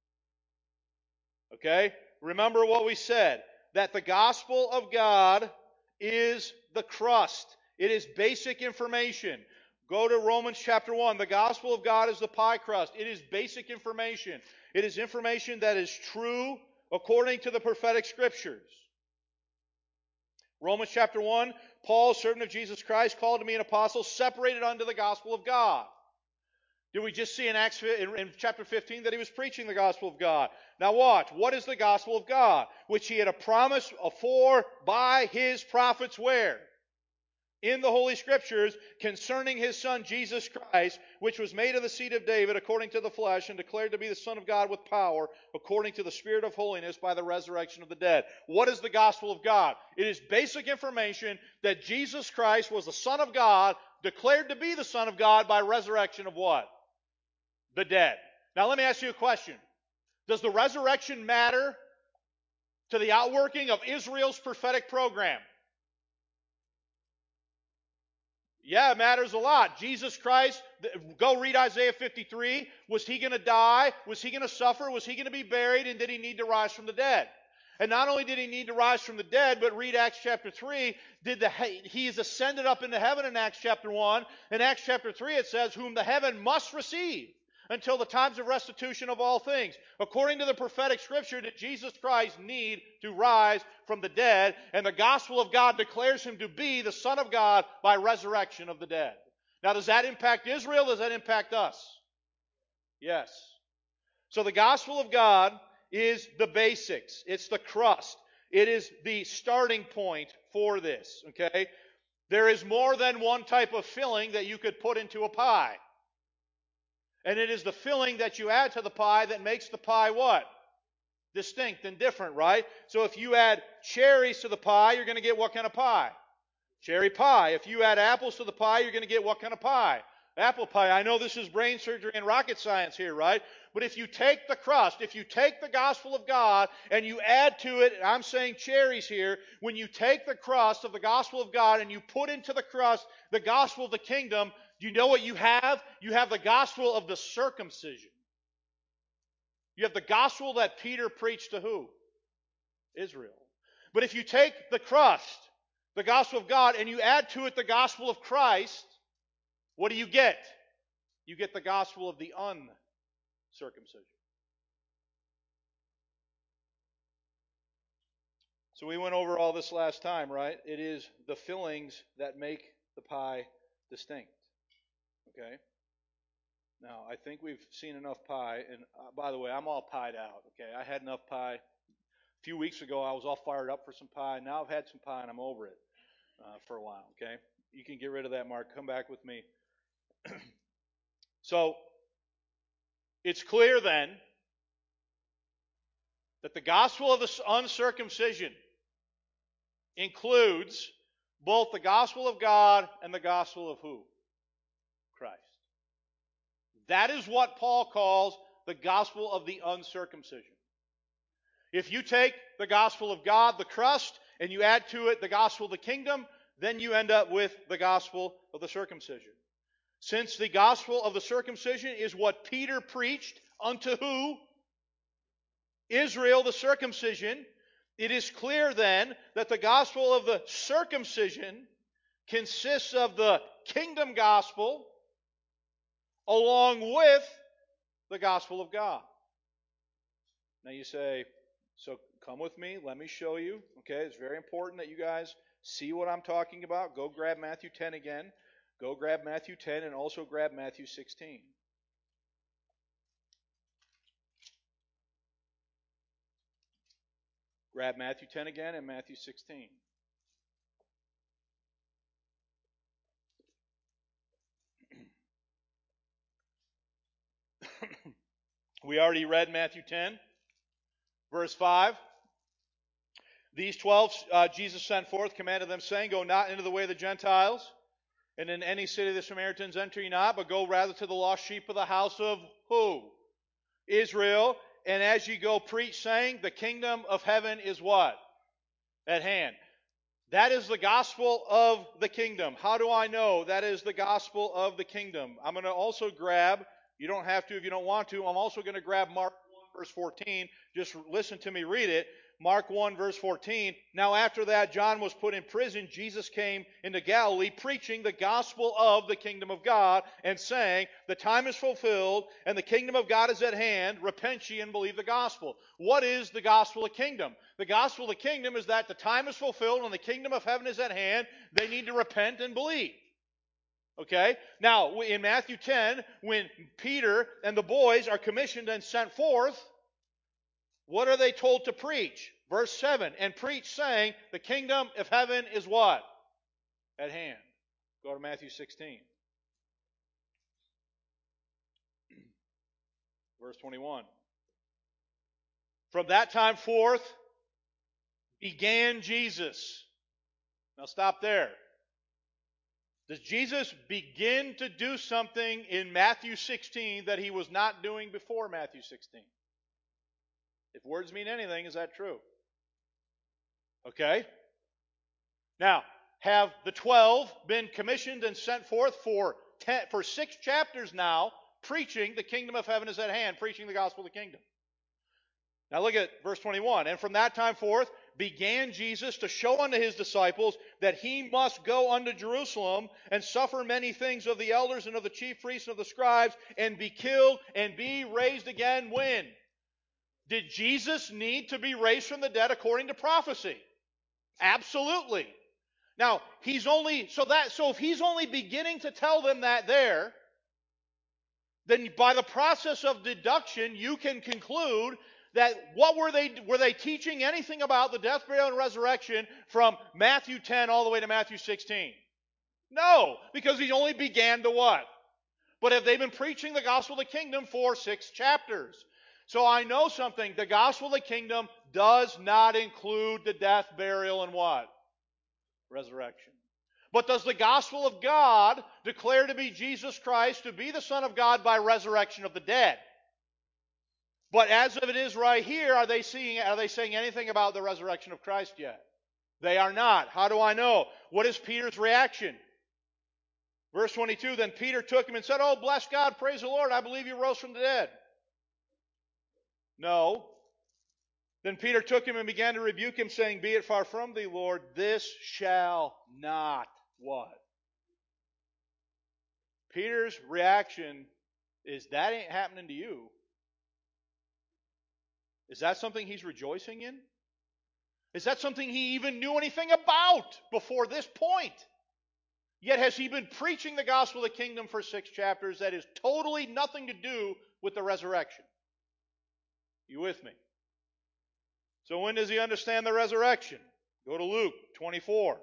S1: Okay? Remember what we said, that the gospel of God is the crust. It is basic information. Go to Romans chapter one. The gospel of God is the pie crust. It is basic information. It is information that is true according to the prophetic scriptures. Romans chapter one, Paul, servant of Jesus Christ, called to be an apostle, separated unto the gospel of God. Did we just see in Acts in, in chapter fifteen that he was preaching the gospel of God? Now watch. What is the gospel of God? Which he had a promise afore by his prophets where? In the Holy Scriptures concerning his Son Jesus Christ, which was made of the seed of David according to the flesh and declared to be the Son of God with power according to the Spirit of holiness by the resurrection of the dead. What is the gospel of God? It is basic information that Jesus Christ was the Son of God, declared to be the Son of God by resurrection of what? The dead. Now let me ask you a question. Does the resurrection matter to the outworking of Israel's prophetic program? Yeah, it matters a lot. Jesus Christ, go read Isaiah fifty-three. Was he going to die? Was he going to suffer? Was he going to be buried? And did he need to rise from the dead? And not only did he need to rise from the dead, but read Acts chapter three. Did the he is ascended up into heaven in Acts chapter one. In Acts chapter three it says, whom the heaven must receive until the times of restitution of all things. According to the prophetic scripture, did Jesus Christ need to rise from the dead? And the gospel of God declares him to be the Son of God by resurrection of the dead. Now, does that impact Israel? Does that impact us? Yes. So the gospel of God is the basics. It's the crust. It is the starting point for this. Okay? There is more than one type of filling that you could put into a pie. And it is the filling that you add to the pie that makes the pie what? Distinct and different, right? So if you add cherries to the pie, you're going to get what kind of pie? Cherry pie. If you add apples to the pie, you're going to get what kind of pie? Apple pie. I know this is brain surgery and rocket science here, right? But if you take the crust, if you take the gospel of God and you add to it, I'm saying cherries here, when you take the crust of the gospel of God and you put into the crust the gospel of the kingdom, do you know what you have? You have the gospel of the circumcision. You have the gospel that Peter preached to who? Israel. But if you take the crust, the gospel of God, and you add to it the gospel of Christ, what do you get? You get the gospel of the uncircumcision. So we went over all this last time, right? It is the fillings that make the pie distinct. Okay? Now, I think we've seen enough pie. And uh, by the way, I'm all pied out. Okay? I had enough pie. A few weeks ago, I was all fired up for some pie. Now I've had some pie and I'm over it uh, for a while. Okay? You can get rid of that, Mark. Come back with me. So, it's clear then that the gospel of the uncircumcision includes both the gospel of God and the gospel of who? Christ. That is what Paul calls the gospel of the uncircumcision. If you take the gospel of God, the crust, and you add to it the gospel of the kingdom, then you end up with the gospel of the circumcision. Since the gospel of the circumcision is what Peter preached unto who? Israel, the circumcision. It is clear then that the gospel of the circumcision consists of the kingdom gospel along with the gospel of God. Now you say, so come with me. Let me show you. Okay, it's very important that you guys see what I'm talking about. Go grab Matthew ten again. Go grab Matthew ten and also grab Matthew sixteen. Grab Matthew ten again and Matthew sixteen. We already read Matthew ten, verse five. These twelve uh, Jesus sent forth, commanded them, saying, Go not into the way of the Gentiles, and in any city of the Samaritans enter ye not, but go rather to the lost sheep of the house of who? Israel. And as ye go, preach, saying, The kingdom of heaven is what? At hand. That is the gospel of the kingdom. How do I know that is the gospel of the kingdom? I'm going to also grab, you don't have to if you don't want to, I'm also going to grab Mark one, verse fourteen. Just listen to me read it. Mark one, verse fourteen. Now after that, John was put in prison. Jesus came into Galilee, preaching the gospel of the kingdom of God, and saying, The time is fulfilled, and the kingdom of God is at hand. Repent ye and believe the gospel. What is the gospel of kingdom? The gospel of the kingdom is that the time is fulfilled, and the kingdom of heaven is at hand. They need to repent and believe. Okay? Now, in Matthew ten, when Peter and the boys are commissioned and sent forth, what are they told to preach? Verse seven, and preach, saying, the kingdom of heaven is what? At hand. Go to Matthew sixteen. Verse twenty-one. From that time forth began Jesus. Now stop there. Does Jesus begin to do something in Matthew sixteen that he was not doing before Matthew sixteen? If words mean anything, is that true? Okay. Now, have the twelve been commissioned and sent forth for ten, for six chapters now, preaching the kingdom of heaven is at hand, preaching the gospel of the kingdom? Now look at verse twenty-one. And from that time forth began Jesus to show unto his disciples that he must go unto Jerusalem and suffer many things of the elders and of the chief priests and of the scribes, and be killed and be raised again when? Did Jesus need to be raised from the dead according to prophecy? Absolutely. Now, he's only, so that, so if he's only beginning to tell them that there, then by the process of deduction, you can conclude that what were they, were they teaching anything about the death, burial, and resurrection from Matthew ten all the way to Matthew sixteen? No, because he only began to what? But have they been preaching the gospel of the kingdom for six chapters? So I know something. The gospel of the kingdom does not include the death, burial, and what? Resurrection. But does the gospel of God declare to be Jesus Christ, to be the Son of God by resurrection of the dead? But as of it is right here, are they seeing, are they saying anything about the resurrection of Christ yet? They are not. How do I know? What is Peter's reaction? Verse twenty-two, then Peter took him and said, Oh, bless God, praise the Lord, I believe you rose from the dead. No. Then Peter took him and began to rebuke him, saying, Be it far from thee, Lord, this shall not what? Peter's reaction is, that ain't happening to you. Is that something he's rejoicing in? Is that something he even knew anything about before this point? Yet has he been preaching the gospel of the kingdom for six chapters that is totally nothing to do with the resurrection? You with me? So when does he understand the resurrection? Go to Luke twenty-four.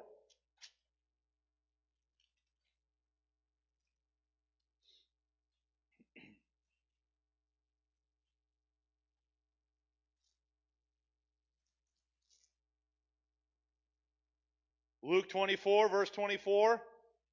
S1: Luke twenty-four, verse twenty-four.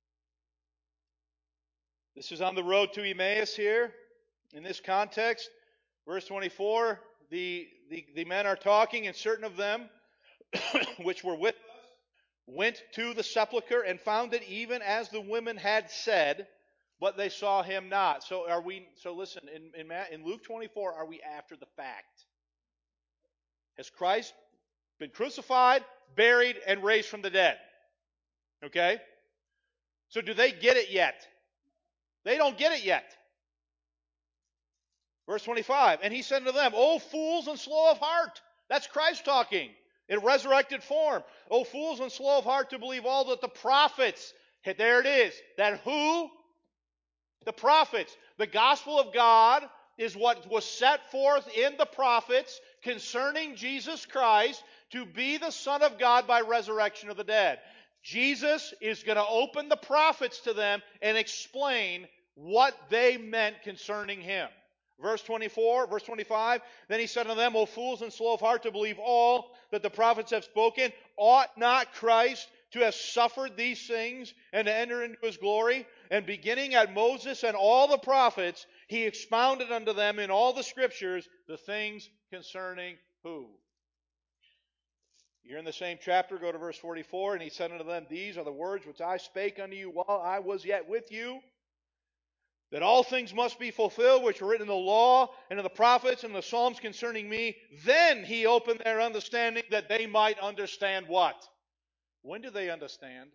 S1: This is on the road to Emmaus here. In this context, verse twenty-four, the, the, the men are talking, and certain of them, which were with us, went to the sepulchre and found it even as the women had said, but they saw him not. So are we? So listen, in, in, in Luke twenty-four, are we after the fact? Has Christ been crucified, buried, and raised from the dead? Okay? So do they get it yet? They don't get it yet. Verse twenty-five, and he said to them, O fools and slow of heart, That's Christ talking in resurrected form. O fools and slow of heart to believe all that the prophets, there it is, that who? The prophets. The gospel of God is what was set forth in the prophets concerning Jesus Christ to be the Son of God by resurrection of the dead. Jesus is going to open the prophets to them and explain what they meant concerning him. Verse twenty-four, verse twenty-five, then he said unto them, O fools and slow of heart to believe all that the prophets have spoken, ought not Christ to have suffered these things and to enter into his glory? And beginning at Moses and all the prophets, he expounded unto them in all the scriptures the things concerning who? You're in the same chapter, go to verse forty-four, and he said unto them, These are the words which I spake unto you while I was yet with you, that all things must be fulfilled which were written in the law and in the prophets and the Psalms concerning me. Then he opened their understanding that they might understand what? When do they understand?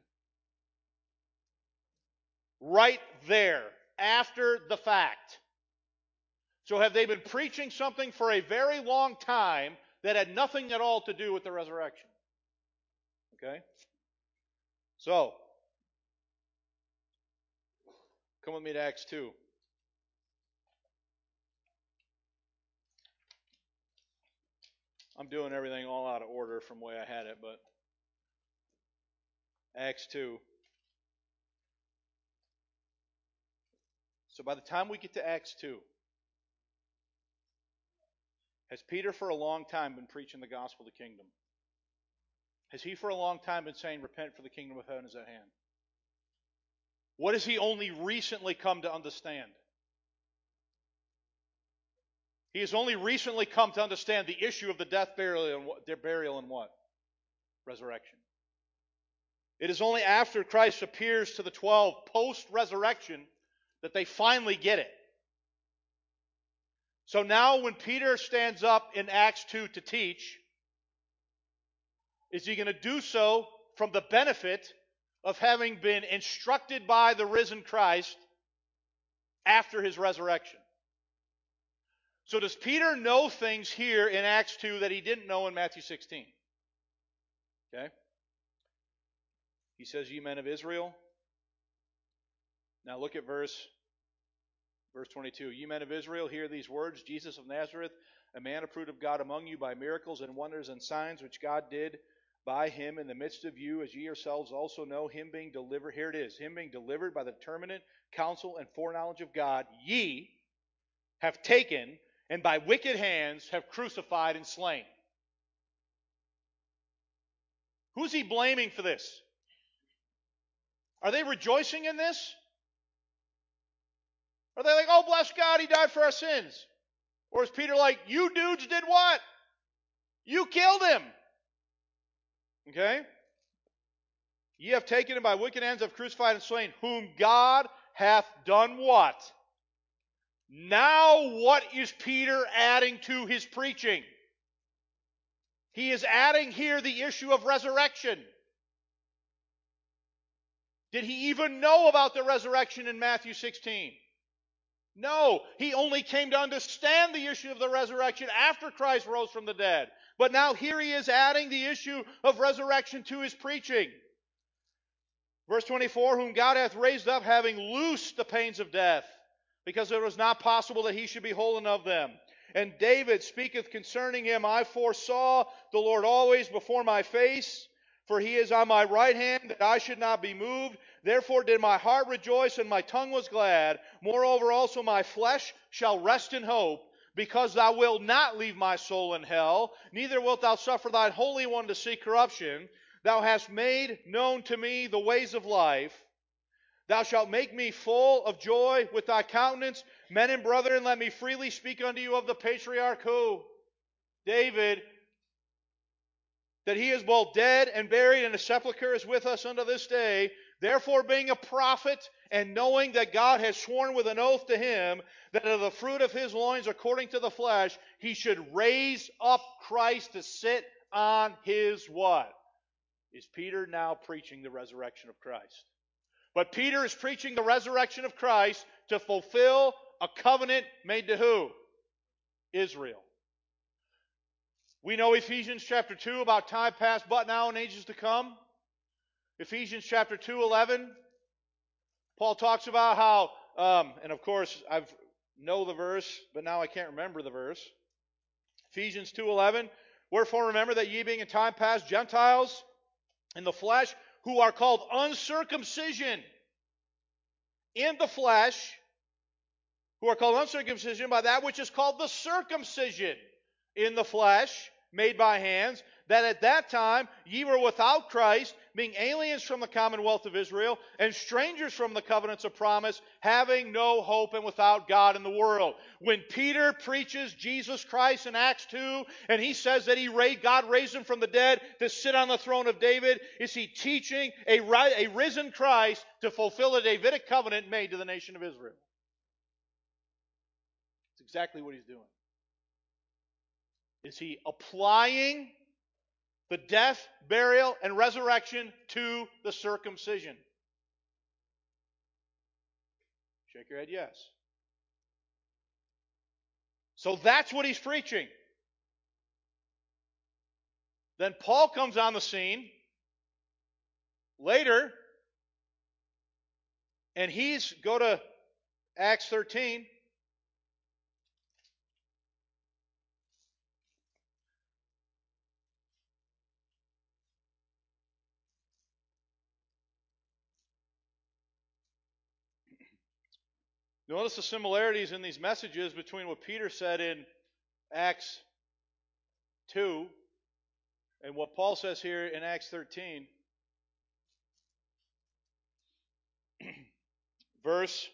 S1: Right there, after the fact. So have they been preaching something for a very long time that had nothing at all to do with the resurrection? Okay? So, come with me to Acts two. I'm doing everything all out of order from the way I had it, but Acts two. So by the time we get to Acts two, has Peter for a long time been preaching the gospel of the kingdom? Has he for a long time been saying, repent for the kingdom of heaven is at hand? What has he only recently come to understand? He has only recently come to understand the issue of the death, burial, and what, burial and what? Resurrection. It is only after Christ appears to the twelve post-resurrection that they finally get it. So now when Peter stands up in Acts two to teach, is he going to do so from the benefit of having been instructed by the risen Christ after his resurrection? So does Peter know things here in Acts two that he didn't know in Matthew sixteen? Okay? He says, ye men of Israel. Now look at verse, verse twenty-two. Ye men of Israel, hear these words. Jesus of Nazareth, a man approved of God among you by miracles and wonders and signs which God did by him in the midst of you, as ye yourselves also know, him being delivered, here it is, him being delivered by the determinate counsel and foreknowledge of God, ye have taken and by wicked hands have crucified and slain. Who's he blaming for this? Are they rejoicing in this? Are they like, oh, bless God, he died for our sins? Or is Peter like, you dudes did what? You killed him. Okay? Ye have taken him by wicked hands, have crucified and slain, whom God hath done what? Now what is Peter adding to his preaching? He is adding here the issue of resurrection. Did he even know about the resurrection in Matthew sixteen? No, he only came to understand the issue of the resurrection after Christ rose from the dead. But now here he is adding the issue of resurrection to his preaching. Verse twenty-four, whom God hath raised up, having loosed the pains of death, because it was not possible that he should be holden of them. And David speaketh concerning him, I foresaw the Lord always before my face, for he is on my right hand, that I should not be moved. Therefore did my heart rejoice, and my tongue was glad. Moreover also my flesh shall rest in hope, because thou wilt not leave my soul in hell, neither wilt thou suffer thine Holy One to see corruption. Thou hast made known to me the ways of life. Thou shalt make me full of joy with thy countenance. Men and brethren, let me freely speak unto you of the patriarch who? David, that he is both dead and buried, and his sepulchre is with us unto this day. Therefore, being a prophet, and knowing that God has sworn with an oath to him, that of the fruit of his loins, according to the flesh, he should raise up Christ to sit on his what? Is Peter now preaching the resurrection of Christ? But Peter is preaching the resurrection of Christ to fulfill a covenant made to who? Israel. We know Ephesians chapter two about time past but now and ages to come. Ephesians chapter two, eleven. Paul talks about how, um, and of course I know the verse, but now I can't remember the verse. Ephesians two, eleven. Wherefore remember that ye being in time past Gentiles in the flesh, who are called uncircumcision in the flesh, who are called uncircumcision by that which is called the circumcision in the flesh, made by hands, that at that time ye were without Christ, being aliens from the commonwealth of Israel, and strangers from the covenants of promise, having no hope and without God in the world. When Peter preaches Jesus Christ in Acts two, and he says that he raised, God raised him from the dead to sit on the throne of David, is he teaching a, a risen Christ to fulfill a Davidic covenant made to the nation of Israel? It's exactly what he's doing. Is he applying the death, burial, and resurrection to the circumcision? Shake your head, yes. So that's what he's preaching. Then Paul comes on the scene later, and he's, go to Acts thirteen. Notice the similarities in these messages between what Peter said in Acts two and what Paul says here in Acts thirteen. Verse,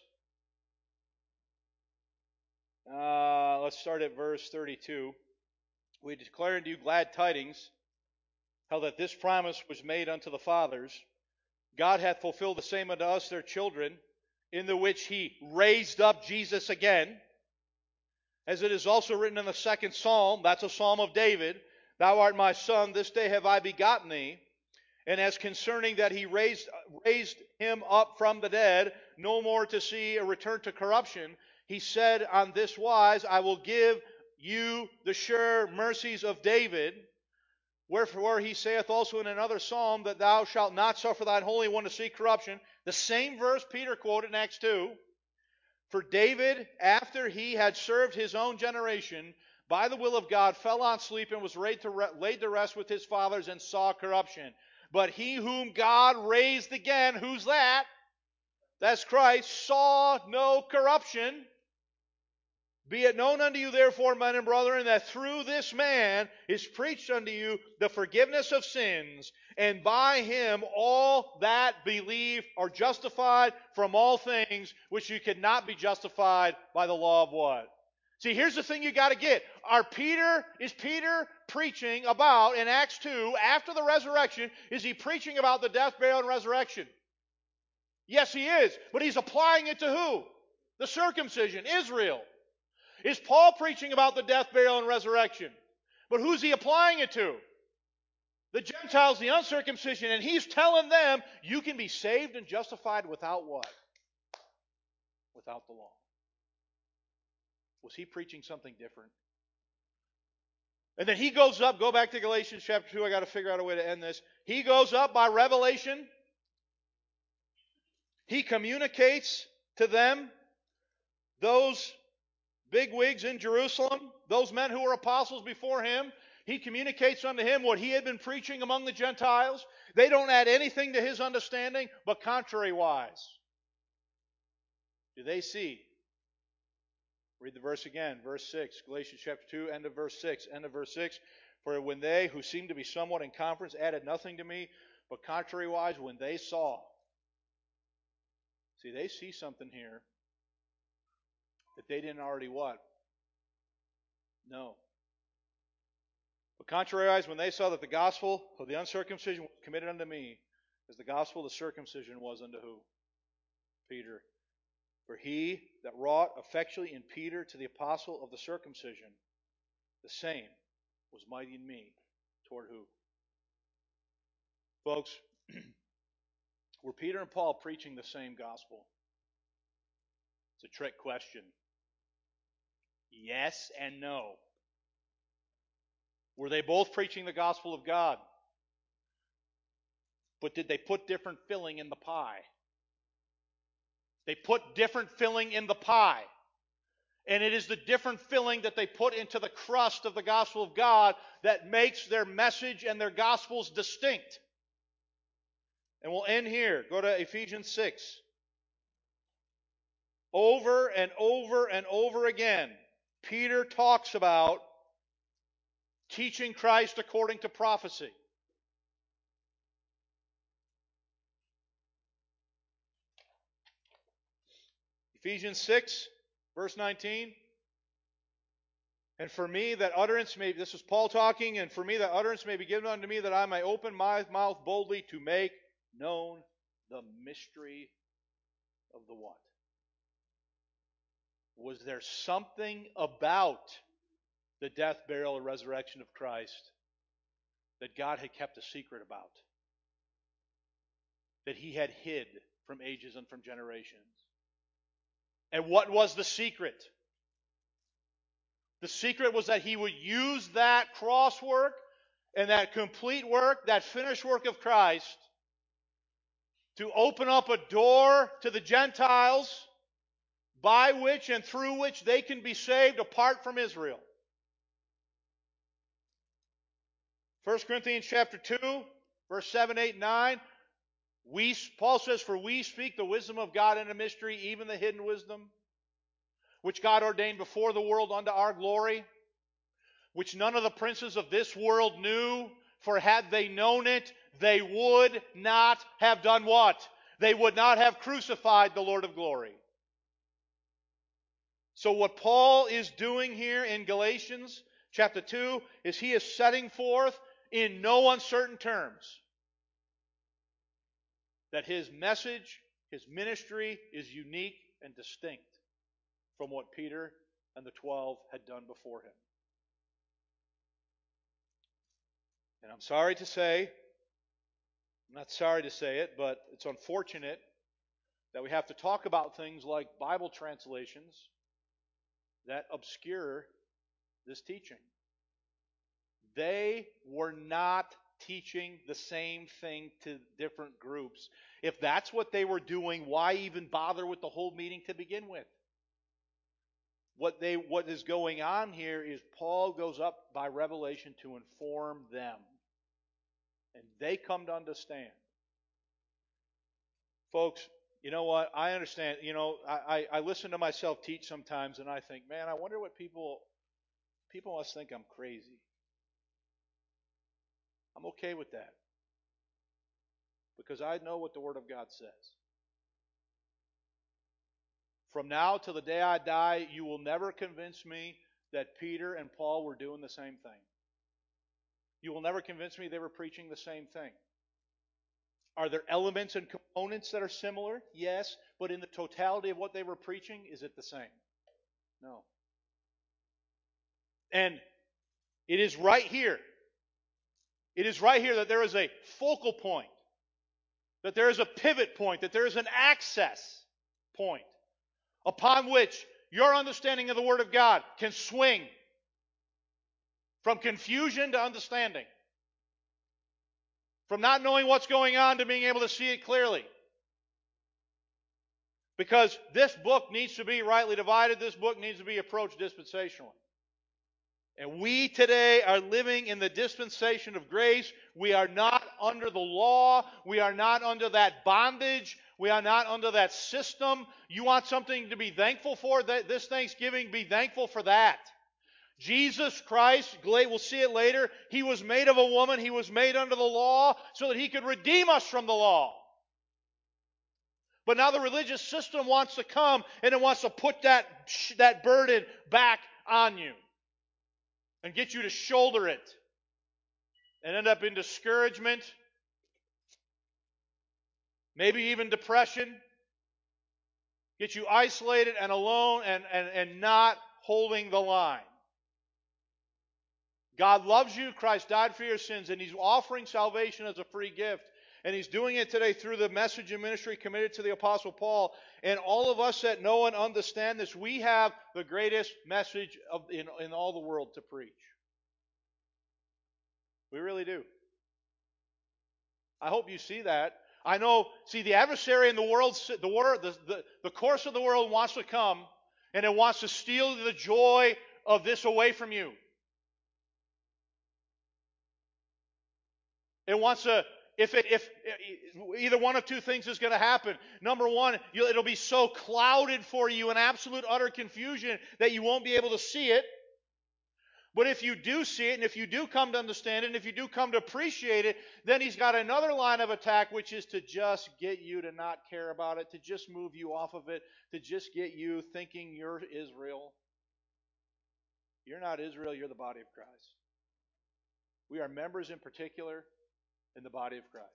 S1: uh, let's start at verse thirty-two. We declare unto you glad tidings, how that this promise was made unto the fathers. God hath fulfilled the same unto us, their children, in the which he raised up Jesus again. As it is also written in the second psalm, that's a psalm of David, Thou art my son, this day have I begotten thee. And as concerning that he raised, raised him up from the dead, no more to see a return to corruption, he said on this wise, I will give you the sure mercies of David. Wherefore he saith also in another psalm, that thou shalt not suffer thine Holy One to see corruption. The same verse Peter quoted in Acts two. For David, after he had served his own generation, by the will of God, fell on sleep and was laid to, re- laid to rest with his fathers and saw corruption. But he whom God raised again, who's that? That's Christ, saw no corruption. Be it known unto you, therefore, men and brethren, that through this man is preached unto you the forgiveness of sins, and by him all that believe are justified from all things which you could not be justified by the law of what? See, here's the thing you got to get. Are Peter, is Peter preaching about, in Acts two, after the resurrection, is he preaching about the death, burial, and resurrection? Yes, he is. But he's applying it to who? The circumcision, Israel. Is Paul preaching about the death, burial, and resurrection? But who's he applying it to? The Gentiles, the uncircumcision. And he's telling them, you can be saved and justified without what? Without the law. Was he preaching something different? And then he goes up, go back to Galatians chapter two, I got to figure out a way to end this. He goes up by revelation. He communicates to them, those bigwigs in Jerusalem, those men who were apostles before him. He communicates unto him what he had been preaching among the Gentiles. They don't add anything to his understanding, but contrary-wise. Do they see? Read the verse again, verse six, Galatians chapter two, end of verse six, end of verse six. For when they, who seemed to be somewhat in conference, added nothing to me, but contrary-wise, when they saw. See, they see something here that they didn't already what? No. But contrariwise, when they saw that the gospel of the uncircumcision was committed unto me, as the gospel of the circumcision was unto who? Peter. For he that wrought effectually in Peter to the apostle of the circumcision, the same was mighty in me. Toward who? Folks, were Peter and Paul preaching the same gospel? It's a trick question. Yes and no. Were they both preaching the gospel of God? But did they put different filling in the pie? They put different filling in the pie. And it is the different filling that they put into the crust of the gospel of God that makes their message and their gospels distinct. And we'll end here. Go to Ephesians six. Over and over and over again, Peter talks about teaching Christ according to prophecy. Ephesians six, verse nineteen. And for me that utterance may, this is Paul talking, and for me that utterance may be given unto me that I may open my mouth boldly to make known the mystery of the what? Was there something about the death, burial, and resurrection of Christ that God had kept a secret about? That He had hid from ages and from generations? And what was the secret? The secret was that He would use that cross work and that complete work, that finished work of Christ, to open up a door to the Gentiles by which and through which they can be saved apart from Israel. First Corinthians chapter two, verse seven, eight, and nine. We, Paul says, for we speak the wisdom of God in a mystery, even the hidden wisdom, which God ordained before the world unto our glory, which none of the princes of this world knew, for had they known it, they would not have done what? They would not have crucified the Lord of glory. So what Paul is doing here in Galatians chapter two is he is setting forth in no uncertain terms that his message, his ministry is unique and distinct from what Peter and the twelve had done before him. And I'm sorry to say, I'm not sorry to say it, but it's unfortunate that we have to talk about things like Bible translations that obscure this teaching. They were not teaching the same thing to different groups. If that's what they were doing, why even bother with the whole meeting to begin with? What they what is going on here is Paul goes up by revelation to inform them. And they come to understand. Folks, you know what? I understand. You know, I, I, I listen to myself teach sometimes and I think, man, I wonder what people, people must think I'm crazy. I'm okay with that. Because I know what the Word of God says. From now till the day I die, you will never convince me that Peter and Paul were doing the same thing. You will never convince me they were preaching the same thing. Are there elements and components that are similar? Yes. But in the totality of what they were preaching, is it the same? No. And it is right here. It is right here that there is a focal point. That there is a pivot point. That there is an access point upon which your understanding of the Word of God can swing from confusion to understanding. From not knowing what's going on to being able to see it clearly. Because this book needs to be rightly divided. This book needs to be approached dispensationally. And we today are living in the dispensation of grace. We are not under the law. We are not under that bondage. We are not under that system. You want something to be thankful for? This Thanksgiving, be thankful for that. Jesus Christ, we'll see it later, He was made of a woman. He was made under the law so that He could redeem us from the law. But now the religious system wants to come and it wants to put that, that burden back on you and get you to shoulder it and end up in discouragement, maybe even depression, get you isolated and alone and, and, and not holding the line. God loves you. Christ died for your sins, and He's offering salvation as a free gift. And He's doing it today through the message and ministry committed to the Apostle Paul. And all of us that know and understand this, we have the greatest message of, in, in all the world to preach. We really do. I hope you see that. I know, see, the adversary in the world, the, world the, the, the course of the world wants to come, and it wants to steal the joy of this away from you. It wants to, if it, if either one of two things is going to happen. Number one, you'll, it'll be so clouded for you in absolute utter confusion that you won't be able to see it. But if you do see it, and if you do come to understand it, and if you do come to appreciate it, then he's got another line of attack, which is to just get you to not care about it, to just move you off of it, to just get you thinking you're Israel. You're not Israel, you're the body of Christ. We are members in particular in the body of Christ.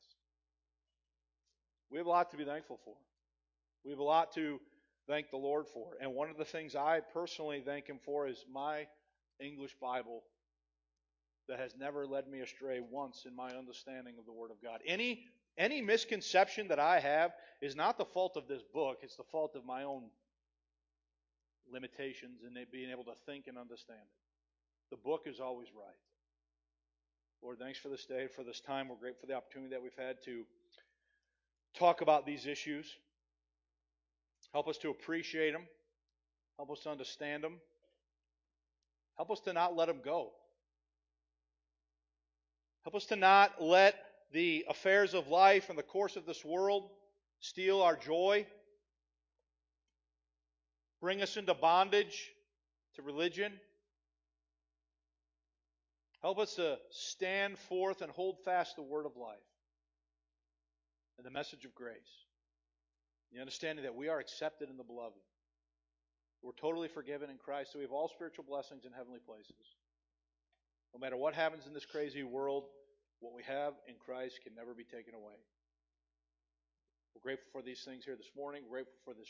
S1: We have a lot to be thankful for. We have a lot to thank the Lord for. And one of the things I personally thank Him for is my English Bible that has never led me astray once in my understanding of the Word of God. Any, any misconception that I have is not the fault of this book, it's the fault of my own limitations in it being able to think and understand it. The book is always right. Lord, thanks for this day, for this time. We're grateful for the opportunity that we've had to talk about these issues. Help us to appreciate them. Help us to understand them. Help us to not let them go. Help us to not let the affairs of life and the course of this world steal our joy, bring us into bondage to religion. Help us to stand forth and hold fast the word of life and the message of grace. The understanding that we are accepted in the beloved. We're totally forgiven in Christ, so we have all spiritual blessings in heavenly places. No matter what happens in this crazy world, what we have in Christ can never be taken away. We're grateful for these things here this morning. We're grateful for this